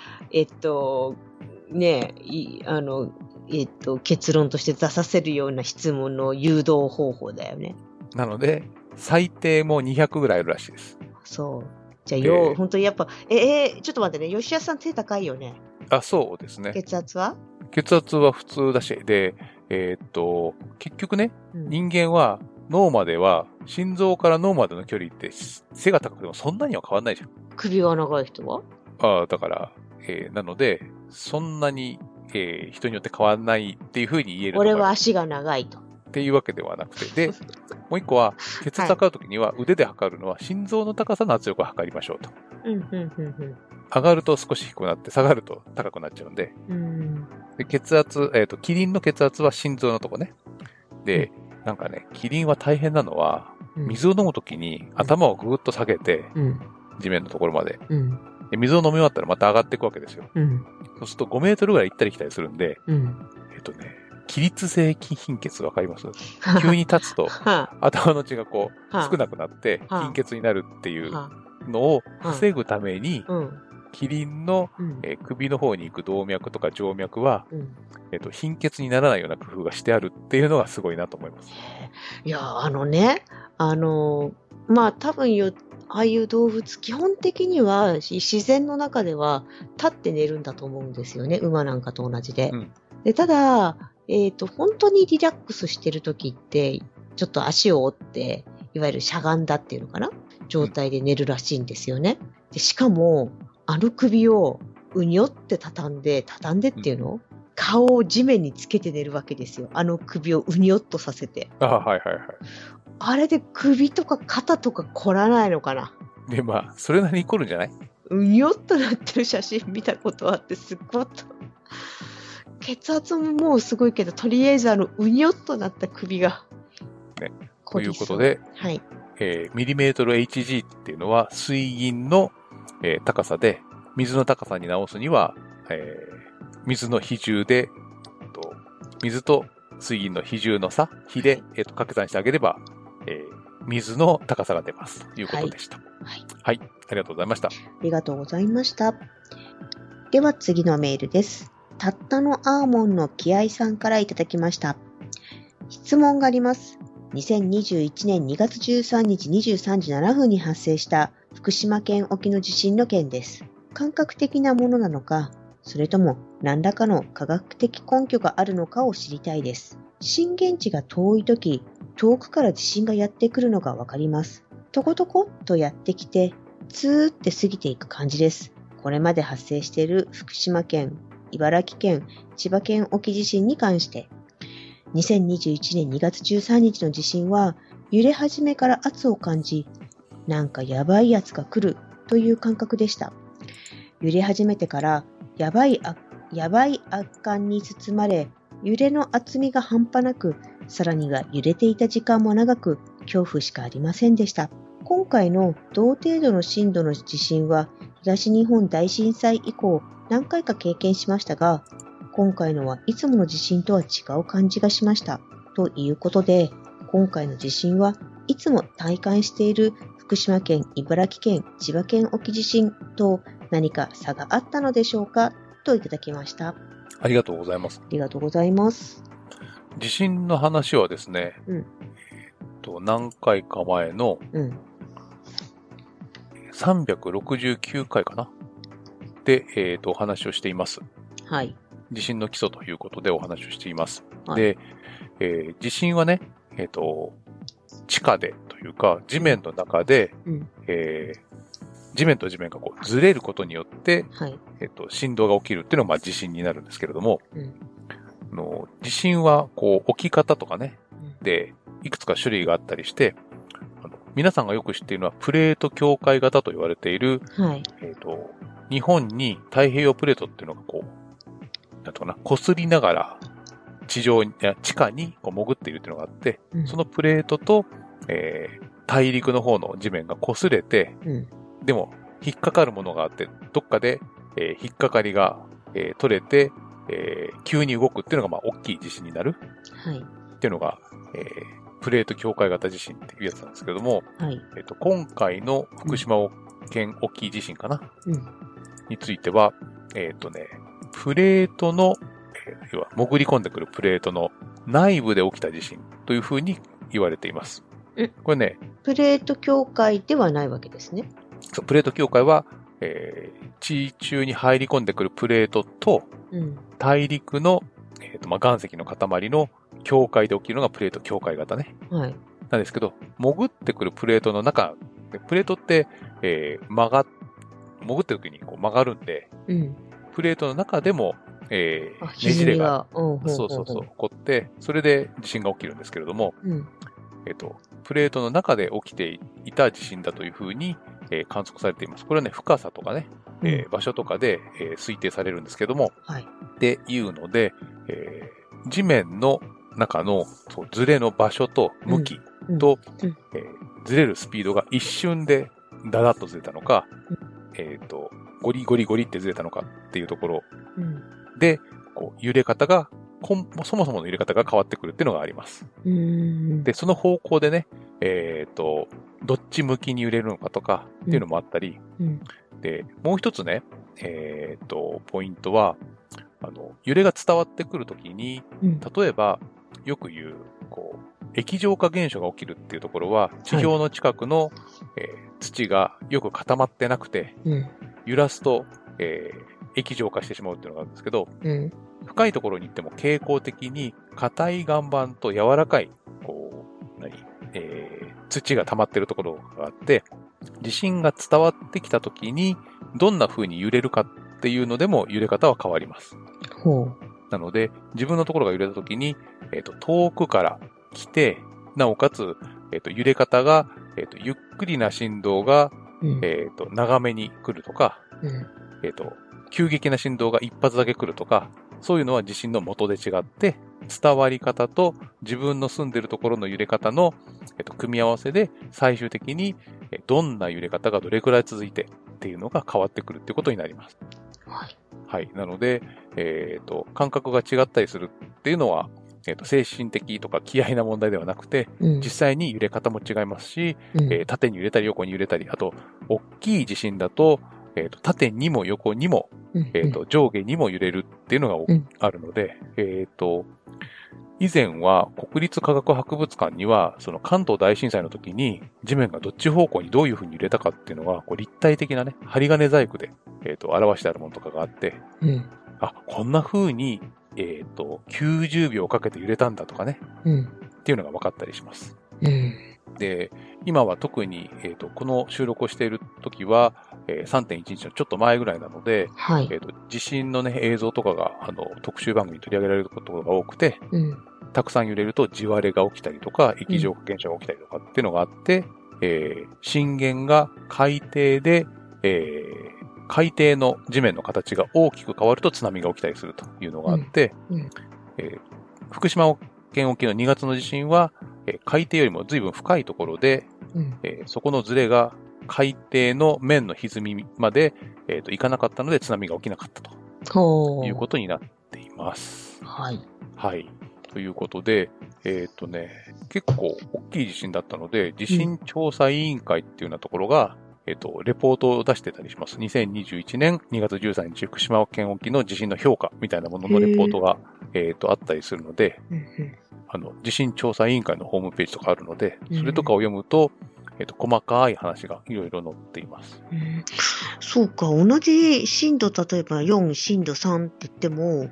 結論として出させるような質問の誘導方法だよね。 なので、最低も200ぐらいあるらしいです。 そう。じゃあ、本当にやっぱ、ちょっと待ってね、吉田さん背高いよね。 そうですね。 血圧は普通だし、で、結局ね、人間は脳までは、心臓から脳までの距離って背が高くてもそんなには変わんないじゃん。 首が長い人はだから、なので、そんなに、人によって変わんないっていうふうに言える。 俺は足が長いと。 っていうわけではなくて。で、もう一個は、血圧測るときには腕で測るのは心臓の高さの圧力を測りましょうと。上がると少し低くなって、下がると高くなっちゃうんで。で、血圧、キリンの血圧は心臓のとこね。で、なんかね、キリンは大変なのは、水を飲むときに頭をぐーっと下げて、地面のところまで。で、水を飲み終わったらまた上がっていくわけですよ。そうすると5メートルぐらい行ったり来たりするんで、起立性貧血わかります？急に立つと頭の血がこう少なくなって貧血になるっていうのを防ぐために、キリンの首の方に行く動脈とか静脈は、貧血にならないような工夫がしてあるっていうのがすごいなと思います。 いや、多分ああいう動物、基本的には自然の中では立って寝るんだと思うんですよね。馬なんかと同じで。で、ただ、本当にリラックスしてる時って、ちょっと足を折って、いわゆるしゃがんだっていうのかな状態で寝るらしいんですよね。で、しかも、首をうにょって畳んでっていうの、顔を地面につけて寝るわけですよ。首をうにょっとさせて。あれで首とか肩とか凝らないのかな。 で、それなりに凝るんじゃない？ うにょっとなってる写真見たことあって、すっごい血圧ももうすごいけど、とりあえずうにょっとなった首が。 ね。ということで、 はい。 ミリメートル HG っていうのは水銀の、高さで、水の高さに直すには、水の比重で、水と水銀の比重の差、比で、掛け算してあげれば、水の高さが出ます。ということでした。はい。はい。ありがとうございました。 ありがとうございました。では次のメールです。たったのアーモンの気合さんからいただきました。質問があります。2021年2月13日23時7分に発生した福島県沖の地震の件です。感覚的なものなのか、それとも何らかの科学的根拠があるのかを知りたいです。震源地が遠いとき、遠くから地震がやってくるのがわかります。とことこっとやってきて、ツーって過ぎていく感じです。これまで発生している福島県、茨城県、千葉県沖地震に関して、2021年2月13日の地震は、揺れ始めから圧を感じ、なんかやばいやつが来るという感覚でした。揺れ始めてからやばい圧巻に包まれ、揺れの厚みが半端なく、さらには揺れていた時間も長く、恐怖しかありませんでした。今回の同程度の震度の地震は、東日本大震災以降何回か経験しましたが、今回のはいつもの地震とは違う感じがしました。ということで、今回の地震はいつも体感している福島県、茨城県、千葉県沖地震と何か差があったのでしょうかといただきました。 ありがとうございます。 ありがとうございます。 地震の話はですね、何回か前の、369回かなで、お話をしています。 はい。 地震の基礎ということでお話をしています。 はい、 で、地震はね、地下でというか、地面の中で、地面と地面がこうずれることによって、 はい、 振動が起きるっていうのが地震になるんですけれども、地震はこう起き方とかね、で、いくつか種類があったりして、皆さんがよく知っているのはプレート境界型と言われている、 はい、 日本に太平洋プレートっていうのがこう、なんとかな、擦りながら地下にこう潜っているっていうのがあって、そのプレートと、大陸の方の地面が擦れて、でも引っかかるものがあって、どっかで、引っかかりが、取れて、急に動くっていうのがまあ大きい地震になる、 はい、 っていうのが、プレート境界型地震っていうやつなんですけども、 はい、 今回の福島県沖地震かな、については、プレートの、要は潜り込んでくるプレートの内部で起きた地震というふうに言われています。これね、 プレート境界ではないわけですね。 そう、プレート境界は、地中に入り込んでくるプレートと、大陸の、岩石の塊の境界で起きるのがプレート境界型ね。 はい。 なんですけど、潜ってくるプレートの中、プレートって、潜ってる時にこう曲がるんで、プレートの中でも、ねじれが、そうそうそう、起こって、それで地震が起きるんですけれども、プレートの中で起きていた地震だというふうに、観測されています。これはね、深さとかね、場所とかで、推定されるんですけども、 はい、 っていうので、地面の中のずれの場所と向きと、ずれるスピードが一瞬でダダッとずれたのか、ゴリゴリゴリってずれたのかっていうところで、こう揺れ方がそもそもの揺れ方が変わってくるっていうのがあります。で、その方向でね、どっち向きに揺れるのかとかっていうのもあったり、で、もう一つね、ポイントは、揺れが伝わってくるときに、例えば、よく言う、こう、液状化現象が起きるっていうところは、地表の近くの、土がよく固まってなくて、揺らすと、液状化してしまうっていうのがあるんですけど、深いところに行っても傾向的に硬い岩盤と柔らかい、こう、土が溜まってるところがあって、地震が伝わってきたときに、どんな風に揺れるかっていうのでも揺れ方は変わります。なので、自分のところが揺れたときに、遠くから来て、なおかつ、揺れ方が、ゆっくりな振動が、長めに来るとか、急激な振動が一発だけ来るとか、 そういうのは地震の元で違って、伝わり方と自分の住んでるところの揺れ方の、組み合わせで最終的にどんな揺れ方がどれくらい続いてっていうのが変わってくるっていうことになります。 はい。 はい。なので、感覚が違ったりするっていうのは、精神的とか気合な問題ではなくて、実際に揺れ方も違いますし、縦に揺れたり横に揺れたり、あと、大きい地震だと、縦にも横にも、上下にも揺れるっていうのがあるので、以前は国立科学博物館には、その関東大震災の時に地面がどっち方向にどういう風に揺れたかっていうのが、立体的なね、針金細工で、表してあるものとかがあって、こんな風に、90秒かけて揺れたんだとかね、っていうのが分かったりします。で、今は特に、この収録をしている時は、3.11 のちょっと前ぐらいなので、地震のね、映像とかが、特集番組に取り上げられることが多くて、たくさん揺れると地割れが起きたりとか、液状化現象が起きたりとかっていうのがあって、震源が海底で、海底の地面の形が大きく変わると津波が起きたりするというのがあって、福島県沖の2月の地震は、海底よりも随分深いところで、そこのズレが海底の面の歪みまで、いかなかったので津波が起きなかったということになっています。はい。はい。ということで、結構大きい地震だったので、地震調査委員会っていうようなところが、レポートを出してたりします。2021年2月13日、福島県沖の地震の評価みたいなもののレポートが、あったりするので、地震調査委員会のホームページとかあるので、それとかを読むと、細かい話がいろいろ載っています。 そうか、同じ震度、例えば4、震度3って言っても、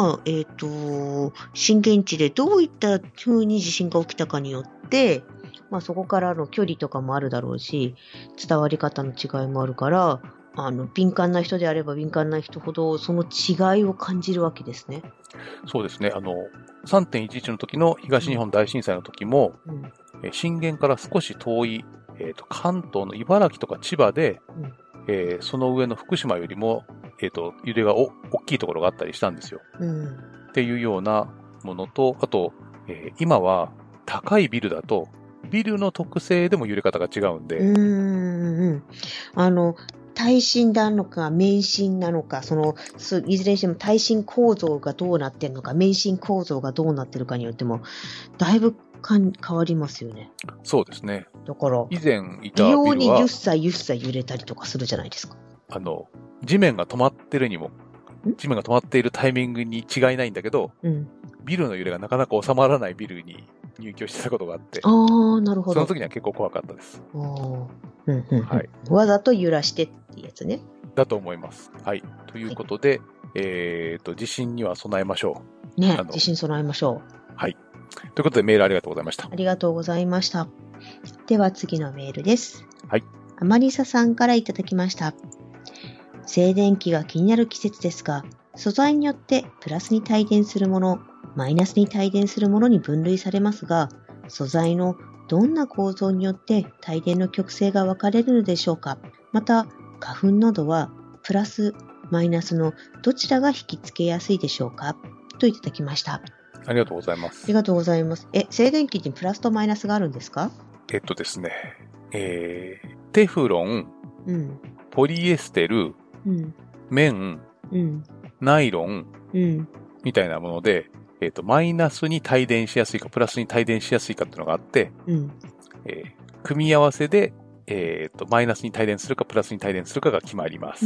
震源地でどういった風に地震が起きたかによって、そこからの距離とかもあるだろうし、伝わり方の違いもあるから、敏感な人であれば敏感な人ほどその違いを感じるわけですね。 そうですね。3.11 の時の東日本大震災の時も、震源から少し遠い、関東の茨城とか千葉で、その上の福島よりも、揺れが大きいところがあったりしたんですよ。っていうようなものと、あと、今は高いビルだと、ビルの特性でも揺れ方が違うんで。 耐震なのか、免震なのか、いずれにしても耐震構造がどうなってるのか、免震構造がどうなってるかによっても、だいぶ変わりますよね。 そうですね。 だから、 以前いたビルは、 微妙にゆっさ揺れたりとかするじゃないですか。 地面が止まってるにも、地面が止まっているタイミングに違いないんだけど、ビルの揺れがなかなか収まらないビルに入居してたことがあって、 なるほど。 その時には結構怖かったです。 はい。わざと揺らしてってやつね。 だと思います。はい。ということで、地震には備えましょう。 ね、地震備えましょう。はい。ということでメールありがとうございました。 ありがとうございました。では次のメールです。 はい。 アマリサさんからいただきました。静電気が気になる季節ですが、素材によってプラスに帯電するもの、マイナスに帯電するものに分類されますが、素材のどんな構造によって帯電の極性が分かれるのでしょうか。また、花粉などはプラス、マイナスのどちらが引き付けやすいでしょうかといただきました。 ありがとうございます。 ありがとうございます。静電気にプラスとマイナスがあるんですか？ ですね、テフロン、ポリエステル、綿、ナイロン、みたいなもので、マイナスに帯電しやすいか、プラスに帯電しやすいかっていうのがあって、組み合わせで、マイナスに帯電するか、プラスに帯電するかが決まります。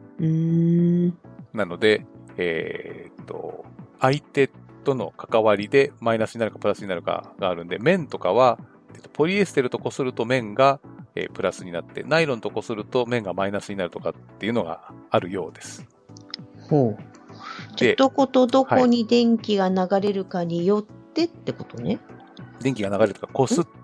なので、相手との関わりでマイナスになるか、プラスになるかがあるんで、綿とかは、ポリエステルとこすると綿が、プラスになって、ナイロンとこすると綿がマイナスになるとかっていうのがあるようです。 ほう。どことどこに電気が流れるかによってってことね。 電気が流れるとか、こすって、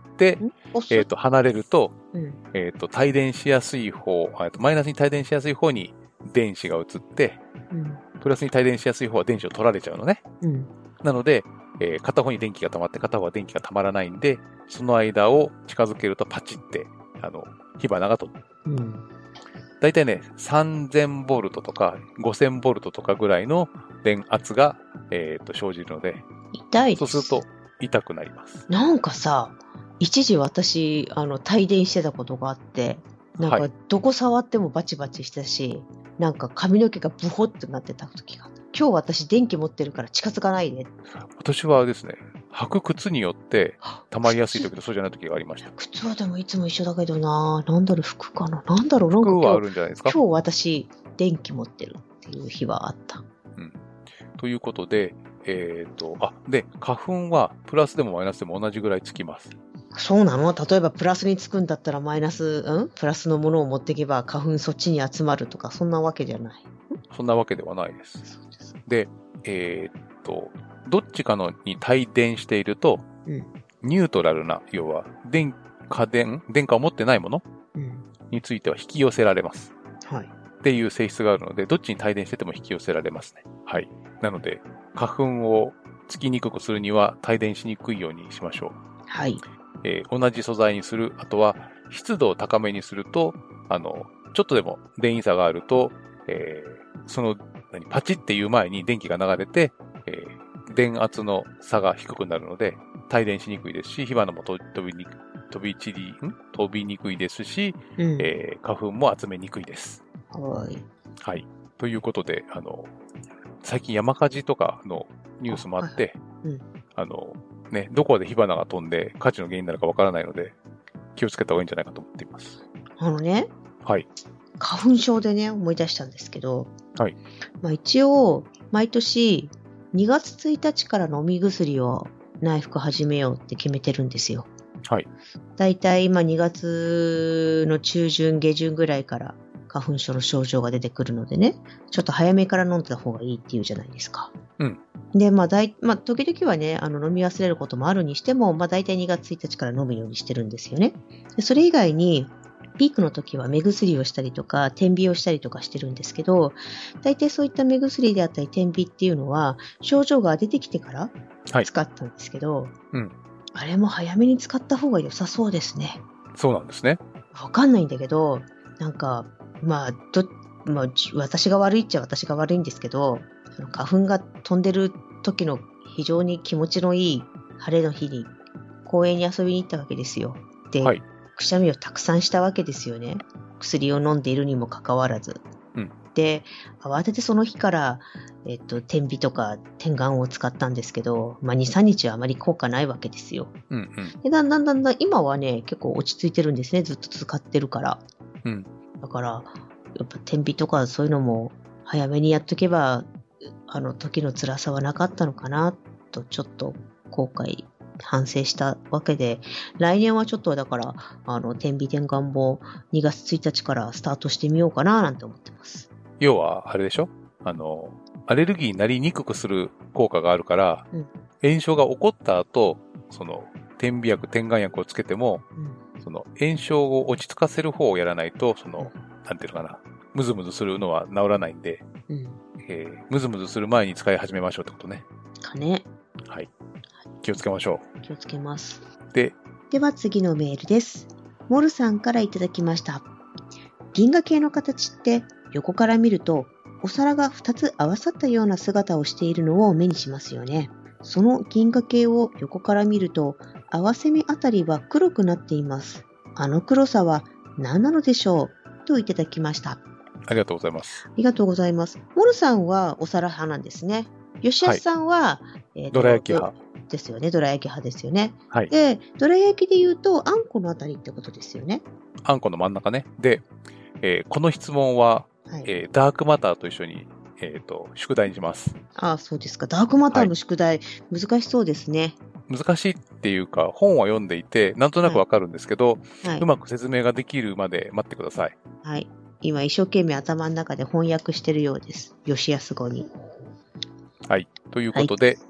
離れると、帯電しやすい方、マイナスに帯電しやすい方に電子が移って、プラスに帯電しやすい方は電子を取られちゃうのね。なので、片方に電気が溜まって片方は電気が溜まらないんで、その間を近づけるとパチって、火花が飛ぶ。だいたいね、3000ボルトとか5000ボルトとかぐらいの電圧が、生じるので、 痛いです。 そうすると痛くなります。 なんかさ、一時私、帯電してたことがあって、なんかどこ触ってもバチバチしたし、なんか髪の毛がブホってなってた時があった。今日私電気持ってるから近づかないで。 私はですね、履く靴によって溜まりやすい時とそうじゃない時がありました。 靴はでもいつも一緒だけどな。なんだろう、服かな。なんだろう、なんか服はあるんじゃないですか。 今日私電気持ってるっていう日はあった。 うん。ということで、で、花粉はプラスでもマイナスでも同じぐらいつきます。 そうなの？例えばプラスにつくんだったらプラスのものを持っていけば花粉そっちに集まるとか、そんなわけじゃない。 そんなわけではないです。で、どっちかのに帯電していると、ニュートラルな、要は電荷を持ってないものについては引き寄せられます。 はい。 っていう性質があるので、どっちに帯電してても引き寄せられますね。はい。なので、花粉をつきにくくするには帯電しにくいようにしましょう。 はい。 同じ素材にする、あとは湿度を高めにすると、ちょっとでも電位差があると、パチっていう前に電気が流れて、電圧の差が低くなるので、帯電しにくいですし、火花も飛びにくいですし、花粉も集めにくいです。 はい。 はい。ということで、最近山火事とかのニュースもあって、どこで火花が飛んで火事の原因になるかわからないので、気をつけた方がいいんじゃないかと思っています。 はい。 花粉症でね、思い出したんですけど、 はい。 一応、毎年2月1日から飲み薬を内服始めようって決めてるんですよ。 はい。 だいたい今2月の中旬、下旬ぐらいから花粉症の症状が出てくるのでね、ちょっと早めから飲んでた方がいいっていうじゃないですか。 うん。 で、時々はね、飲み忘れることもあるにしても、だいたい2月1日から飲むようにしてるんですよね。でそれ以外に、ピークの時は目薬をしたりとか、点鼻をしたりとかしてるんですけど、大体そういった目薬であったり点鼻っていうのは、症状が出てきてから使ったんですけど、あれも早めに使った方が良さそうですね。 そうなんですね。 わかんないんだけど、なんか、私が悪いっちゃ私が悪いんですけど、花粉が飛んでる時の非常に気持ちのいい晴れの日に公園に遊びに行ったわけですよ。で、くしゃみをたくさんしたわけですよね。薬を飲んでいるにもかかわらず。で、慌ててその日から、点鼻とか点眼を使ったんですけど、2、3日はあまり効果ないわけですよ。でだんだん今はね、結構落ち着いてるんですね。ずっと使ってるから。だから、やっぱ点鼻とかそういうのも早めにやっとけば、時の辛さはなかったのかなと、ちょっと反省したわけで、来年はちょっとだから、点鼻点眼も2月1日からスタートしてみようかななんて思ってます。 要は、あれでしょ？アレルギーになりにくくする効果があるから、炎症が起こった後、点鼻薬、点眼薬をつけても、炎症を落ち着かせる方をやらないと、なんていうのかな、ムズムズするのは治らないんで、ムズムズする前に使い始めましょうってことね。はい。気をつけましょう。 気をつけます。 では次のメールです。モルさんからいただきました。銀河系の形って横から見るとお皿が2つ合わさったような姿をしているのを目にしますよね。その銀河系を横から見ると合わせ目あたりは黒くなっています。あの黒さは何なのでしょうといただきました。 ありがとうございます。 ありがとうございます。モルさんはお皿派なんですね。吉安さんは、 どら焼き派ですよね。どら焼き派ですよね。 はい。 で、どら焼きで言うと、あんこのあたりってことですよね。 あんこの真ん中ね。で、この質問は、ダークマターと一緒に、宿題にします。 ああ、そうですか。ダークマターの宿題、難しそうですね。 難しいっていうか、本は読んでいて、なんとなくわかるんですけど、うまく説明ができるまで待ってください。 はい。今、一生懸命頭の中で翻訳してるようです。吉安語に。 はい。ということで、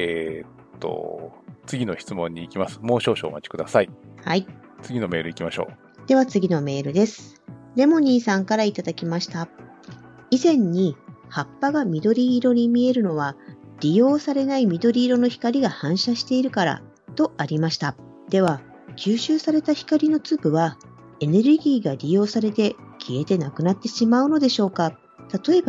次の質問に行きます。もう少々お待ちください。 はい。 次のメール行きましょう。では次のメールです。レモニーさんからいただきました。以前に葉っぱが緑色に見えるのは利用されない緑色の光が反射しているからとありました。では、吸収された光の粒はエネルギーが利用されて消えてなくなってしまうのでしょうか。例えば、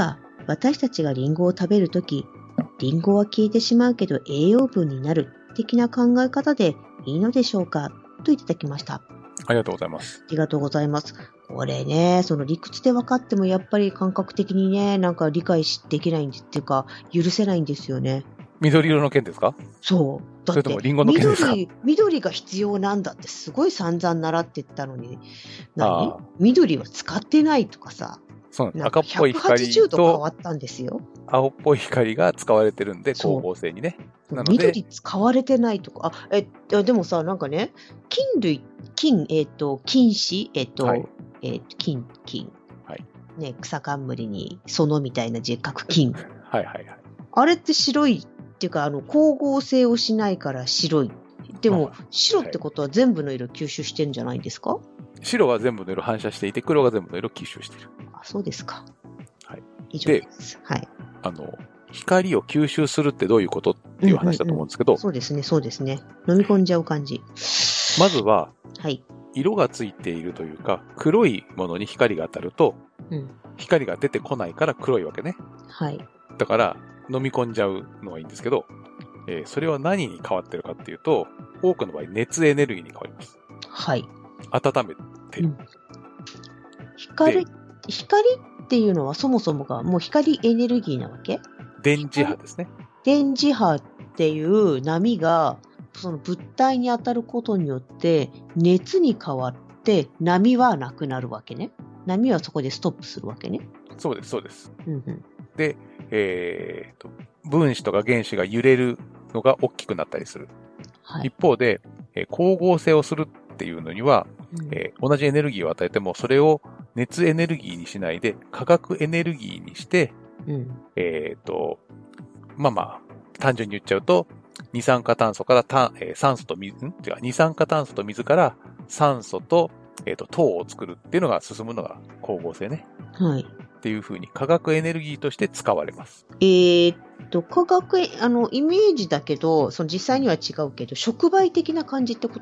私たちがリンゴを食べるとき、リンゴは消えてしまうけど栄養分になる的な考え方でいいのでしょうかといただきました。 ありがとうございます。 ありがとうございます。これね、その理屈で分かってもやっぱり感覚的にね、なんか理解できないっていうか、許せないんですよね。 緑色の剣ですか？ そう。だってそれともリンゴの剣ですか？ 緑が必要なんだってすごい散々習ってったのに、緑は使ってないとかさ。 そうなん赤っぽい光 180度変わったんですよ。 青っぽい光が使われてるんで、光合成にね。 なので緑使われてないとか。でもさ、なんかね、菌糸、はい、菌。はい。ね、草冠に園みたいな字書く菌。 はいはいはい。 あれって白いっていうか、光合成をしないから白い。でも、白ってことは全部の色吸収してるんじゃないんですか？ 白は全部の色反射していて、黒が全部の色吸収している。 あ、そうですか。 はい。 以上です。はい。 光を吸収するってどういうことっていう話だと思うんですけど。 そうですね、そうですね。飲み込んじゃう感じ。 まずは、 はい。 色がついているというか、黒いものに光が当たると、光が出てこないから黒いわけね。 はい。 だから、飲み込んじゃうのはいいんですけど、それは何に変わってるかっていうと、多くの場合、熱エネルギーに変わります。 はい。 温めてる。 光っていうのはそもそもがもう光エネルギーなわけ？ 電磁波ですね。 電磁波っていう波がその物体に当たることによって熱に変わって波はなくなるわけね。波はそこでストップするわけね。 そうです、そうです。で、分子とか原子が揺れるのが大きくなったりする。はい、一方で、光合成をするっていうのには、同じエネルギーを与えてもそれを熱エネルギーにしないで化学エネルギーにして、単純に言っちゃうと、二酸化炭素から酸素と水、二酸化炭素と水から酸素と、糖を作るっていうのが進むのが光合成ね。 はい。 っていう風に化学エネルギーとして使われます。 化学、イメージだけど、その実際には違うけど、触媒的な感じってこと？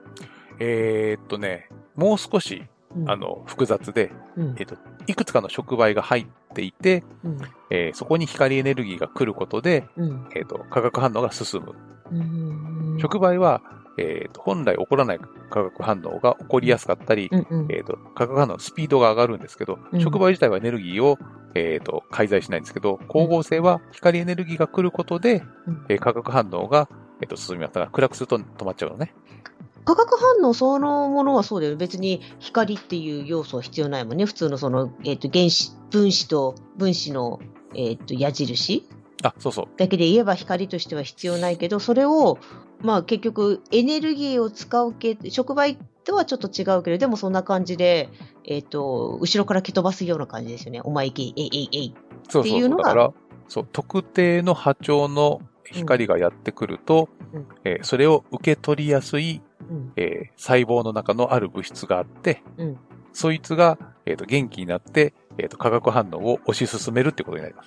もう少し、複雑で、いくつかの触媒が入っていて、そこに光エネルギーが来ることで、化学反応が進む。触媒は、本来起こらない化学反応が起こりやすかったり、化学反応のスピードが上がるんですけど、触媒自体はエネルギーを、介在しないんですけど、光合成は光エネルギーが来ることで、化学反応が、進みます。だから暗くすると止まっちゃうのね。 化学反応そのものはそうだよ。別に光っていう要素は必要ないもんね。普通のその、原子、分子と分子の、矢印。 そうそう。 だけで言えば光としては必要ないけど、それを、結局エネルギーを使う触媒とはちょっと違うけど、でもそんな感じで、後ろから蹴飛ばすような感じですよね。お前行け、っていうのが。 だから、特定の波長の光がやってくると、それを受け取りやすい、細胞の中のある物質があって、そいつが、元気になって、化学反応を推し進めるってことになります。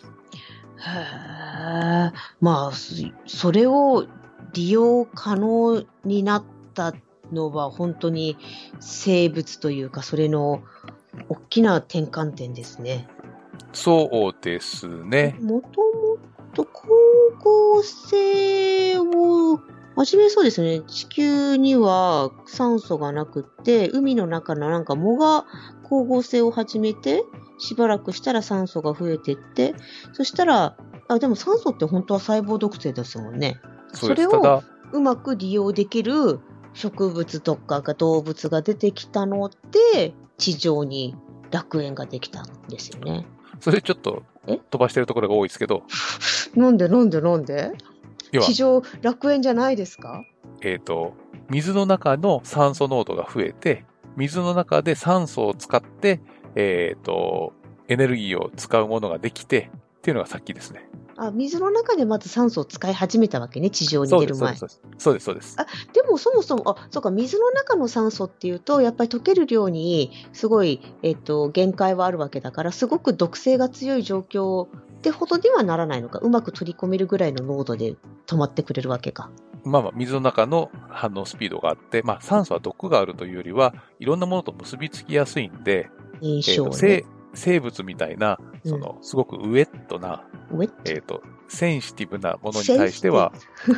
それを利用可能になったのは本当に生物というか、それの大きな転換点ですね。 そうですね。 もともと光合成を始めそうですね。地球には酸素がなくって、海の中のなんか藻が光合成を始めて、しばらくしたら酸素が増えていって、そしたら、でも酸素って本当は細胞毒性ですもんね。それをうまく利用できる植物とか動物が出てきたので、地上に楽園ができたんですよね。 それちょっと飛ばしてるところが多いですけど。 なんで地上楽園じゃないですか？ 水の中の酸素濃度が増えて、水の中で酸素を使って、エネルギーを使うものができて、っていうのがさっきですね。 水の中でまず酸素を使い始めたわけね、地上に出る前。 そうです。 でもそもそも、そうか、水の中の酸素っていうと、やっぱり溶ける量にすごい、限界はあるわけだから、すごく毒性が強い状況ってほどにはならないのか。うまく取り込めるぐらいの濃度で止まってくれるわけか。 水の中の反応スピードがあって、酸素は毒があるというよりは、いろんなものと結びつきやすいんで、生物みたいなすごくウェットな、センシティブなものに対しては、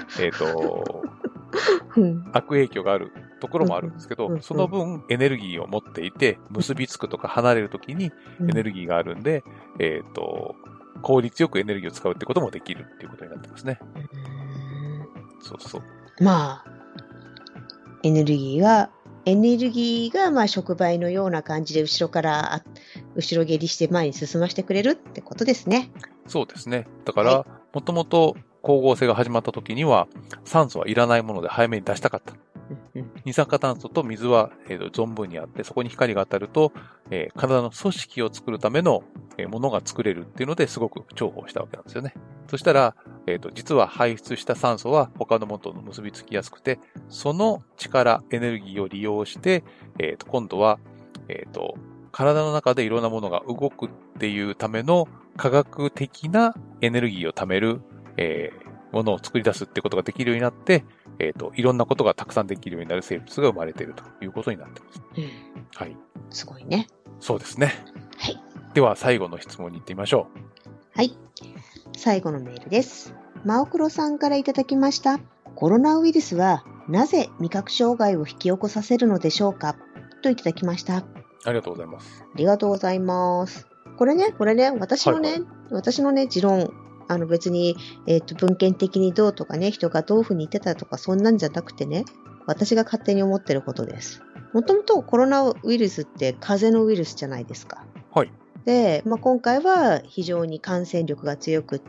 悪影響があるところもあるんですけど、その分エネルギーを持っていて、結びつくとか離れるときにエネルギーがあるんで、効率よくエネルギーを使うってこともできるっていうことになってますね。そうそう。 まあ、エネルギーがまあ触媒のような感じで後ろ蹴りして前に進ませてくれるってことですね。 そうですね。だから、もともと光合成が始まった時には酸素はいらないもので早めに出したかった。二酸化炭素と水は、存分にあって、そこに光が当たると、体の組織を作るための、ものが作れるっていうのですごく重宝したわけなんですよね。そしたら、実は排出した酸素は他のものと結びつきやすくて、その力、エネルギーを利用して、今度は、体の中でいろんなものが動くっていうための科学的なエネルギーを貯める、ものを作り出すってことができるようになって、いろんなことがたくさんできるようになる生物が生まれているということになっています。はい。 すごいね。 そうですね。 はい。 では最後の質問に行ってみましょう。 はい。最後のメールです。マオクロさんからいただきました。コロナウイルスはなぜ味覚障害を引き起こさせるのでしょうかといただきました。 ありがとうございます。 ありがとうございます。これね、私の持論、別に、文献的にどうとかね、人がどういうふうに言ってたとか、そんなんじゃなくてね、私が勝手に思ってることです。もともとコロナウイルスって風邪のウイルスじゃないですか。 はい。 で、今回は非常に感染力が強くって、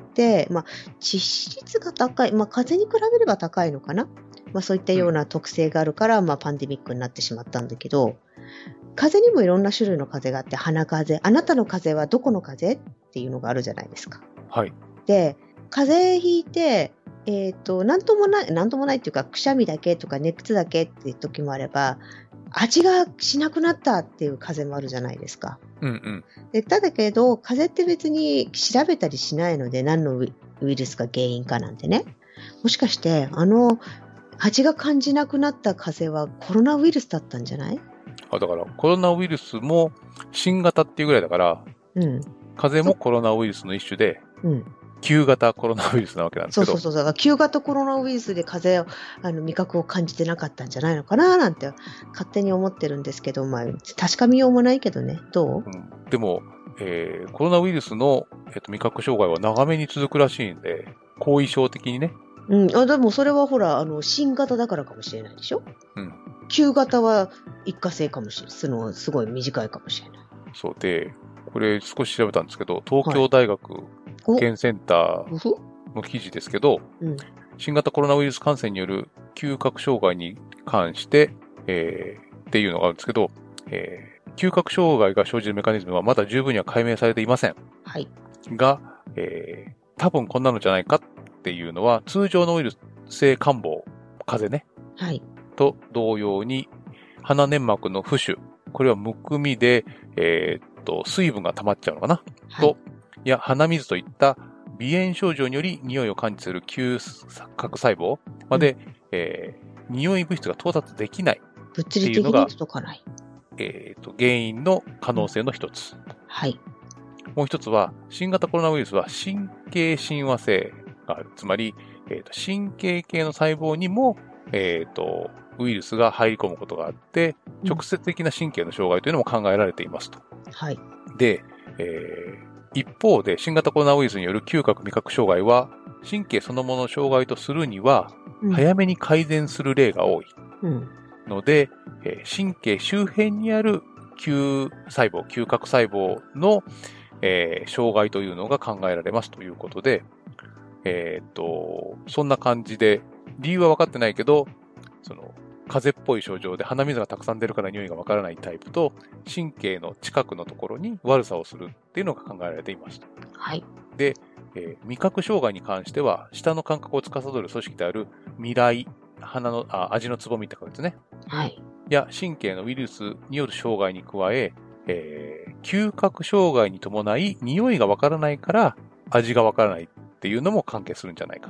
致死率が高い、風邪に比べれば高いのかな。そういったような特性があるから、パンデミックになってしまったんだけど、風邪にもいろんな種類の風邪があって、鼻風邪、あなたの風邪はどこの風邪っていうのがあるじゃないですか。 はい。 で、風邪ひいて、なんともないっていうか、くしゃみだけとか熱だけっていう時もあれば、味がしなくなったっていう風邪もあるじゃないですか。で、ただけど、風邪って別に調べたりしないので、何のウイルスが原因かなんてね。もしかして、味が感じなくなった風邪はコロナウイルスだったんじゃない？ だから、コロナウイルスも新型っていうぐらいだから、風邪もコロナウイルスの一種で、旧型コロナウイルスなわけなんですけど。 そう。だから旧型コロナウイルスで風邪を、味覚を感じてなかったんじゃないのかななんて勝手に思ってるんですけど、確かめようもないけどね。どう？ でも、コロナウイルスの、味覚障害は長めに続くらしいんで、後遺症的にね。 でもそれはほら、新型だからかもしれないでしょ？旧型は一過性かもしれない。すごい短いかもしれない。 そうで、これ少し調べたんですけど、東京大学保健センターの記事ですけど、新型コロナウイルス感染による嗅覚障害に関して、っていうのがあるんですけど、嗅覚障害が生じるメカニズムはまだ十分には解明されていません。 はい。 が、多分こんなのじゃないかっていうのは、通常のウイルス性感冒、風邪ね。 はい。 と同様に、鼻粘膜の浮腫、これはむくみで、水分が溜まっちゃうのかな、と、鼻水といった鼻炎症状により匂いを感知する嗅覚細胞まで、匂い物質が到達できないっていうのが、原因の可能性の一つ。 はい。 もう一つは、新型コロナウイルスは神経親和性がある。つまり、神経系の細胞にも、ウイルスが入り込むことがあって、直接的な神経の障害というのも考えられていますと。 はい。 で、一方で新型コロナウイルスによる嗅覚味覚障害は、神経そのものを障害とするには、早めに改善する例が多い。ので、神経周辺にある嗅覚細胞の、障害というのが考えられますということで、そんな感じで、理由は分かってないけど、風邪っぽい症状で鼻水がたくさん出るから匂いが分からないタイプと、神経の近くのところに悪さをするっていうのが考えられています。 はい。 で、味覚障害に関しては、舌の感覚を司る組織である味蕾、味のつぼみって書くんですね。 はい。 や神経のウイルスによる障害に加え、嗅覚障害に伴い匂いが分からないから味が分からないっていうのも関係するんじゃないかと。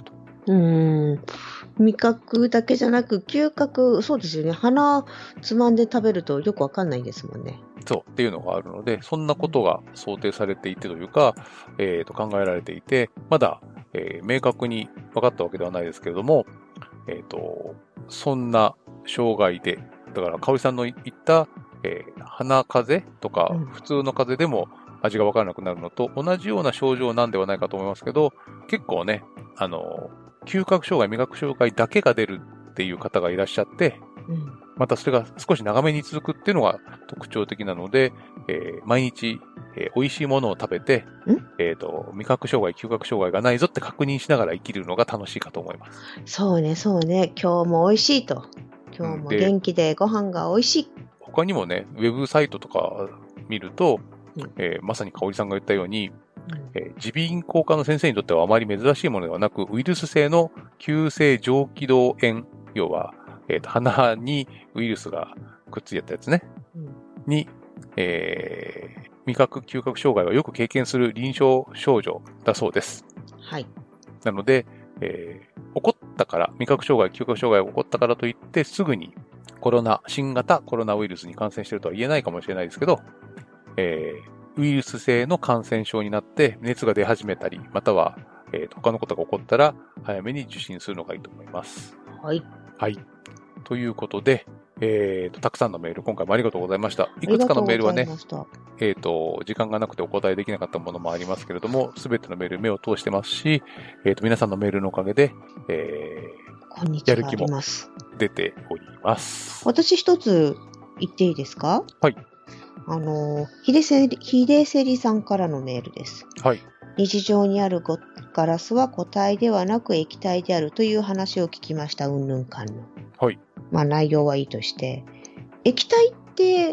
味覚だけじゃなく、嗅覚、そうですよね。鼻つまんで食べるとよくわかんないですもんね。 そうっていうのがあるので、そんなことが想定されていてというか、考えられていて、まだ、明確に分かったわけではないですけれども、そんな障害で、だから、香織さんの言った、鼻風邪とか、普通の風邪でも味が分からなくなるのと同じような症状なんではないかと思いますけど、結構ね、嗅覚障害、味覚障害だけが出るっていう方がいらっしゃって、またそれが少し長めに続くっていうのが特徴的なので、毎日、美味しいものを食べて、味覚障害、嗅覚障害がないぞって確認しながら生きるのが楽しいかと思います。 そうね、そうね。今日も美味しいと。今日も元気でご飯が美味しい。 他にもね、ウェブサイトとか見ると、まさに香織さんが言ったように、耳鼻咽喉科の先生にとってはあまり珍しいものではなく、ウイルス性の急性上気道炎、要は、鼻にウイルスがくっついたやつね、に、味覚、嗅覚障害をよく経験する臨床症状だそうです。 はい。 なので、起こったから、味覚障害、嗅覚障害が起こったからといって、すぐに新型コロナウイルスに感染しているとは言えないかもしれないですけど、ウイルス性の感染症になって熱が出始めたり、または、他のことが起こったら早めに受診するのがいいと思います。 はい。 はい。ということで、たくさんのメール、今回もありがとうございました。いくつかのメールはね、時間がなくてお答えできなかったものもありますけれども、すべてのメール目を通してますし、皆さんのメールのおかげで、やる気も出ております。 私一つ言っていいですか？ はい。 ヒデセリさんからのメールです。 はい。 日常にあるガラスは固体ではなく液体であるという話を聞きました。うんぬんかんの。 はい。 まあ内容はいいとして、液体って、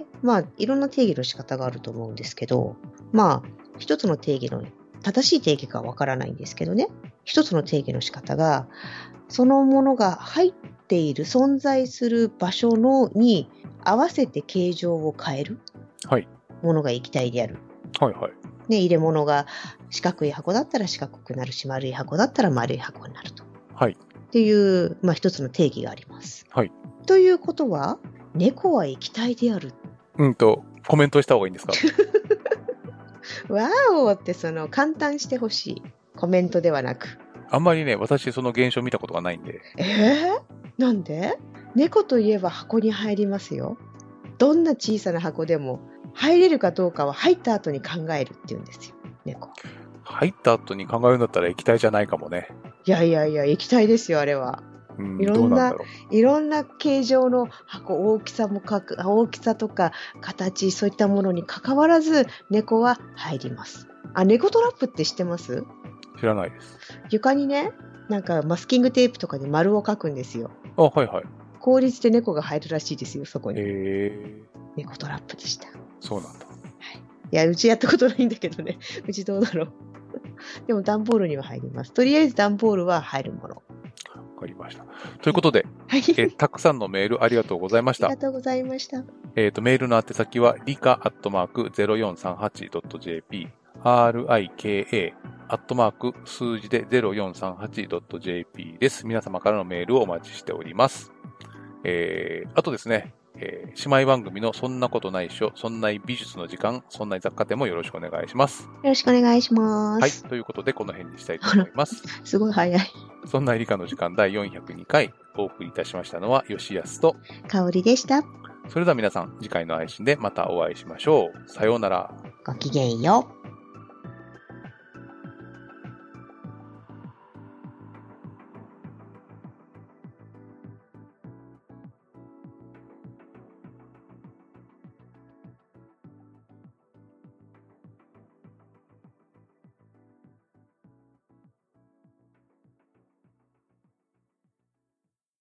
まあいろんな定義の仕方があると思うんですけど、まあ一つの定義の正しい定義かわからないんですけどね、一つの定義の仕方が、そのものが入っている、存在する場所に合わせて形状を変える。 はい。 ものが液体である。 はいはい。 ね、入れ物が四角い箱だったら四角くなるし、丸い箱だったら丸い箱になると。 はい。 っていう、まあ一つの定義があります。 はい。 ということは、猫は液体である。 コメントした方がいいんですか？ わーおって簡単してほしい。コメントではなく。 あんまりね、私その現象見たことがないんで。 なんで？猫といえば箱に入りますよ。どんな小さな箱でも入れるかどうかは入った後に考えるって言うんですよ、猫。 入った後に考えるんだったら液体じゃないかもね。 いや、液体ですよ、あれは。いろんな形状の箱、大きさとか形、そういったものに関わらず、猫は入ります。猫トラップって知ってます？ 知らないです。 床にね、なんかマスキングテープとかで丸を書くんですよ。 あ、はいはい。 効率で猫が入るらしいですよ、そこに。猫トラップでした。 そうなんだ。 はい。いや、うちやったことないんだけどね。うちどうだろう。でも段ボールには入ります。とりあえず段ボールは入るもの。 わかりました。ということで、たくさんのメールありがとうございました。 ありがとうございました。 メールの宛先は、rika@0438.jp、rika@ 数字で 0438.jp です。皆様からのメールをお待ちしております。あとですね、姉妹番組のそんなことないっしょ、そんな美術の時間、そんな雑貨店もよろしくお願いします。よろしくお願いします。 はい。ということで、この辺にしたいと思います。 すごい早い。 そんな理科の時間第402回お送りいたしましたのは、吉安と香織でした。 それでは皆さん、次回の配信でまたお会いしましょう。さようなら。 ごきげんよう。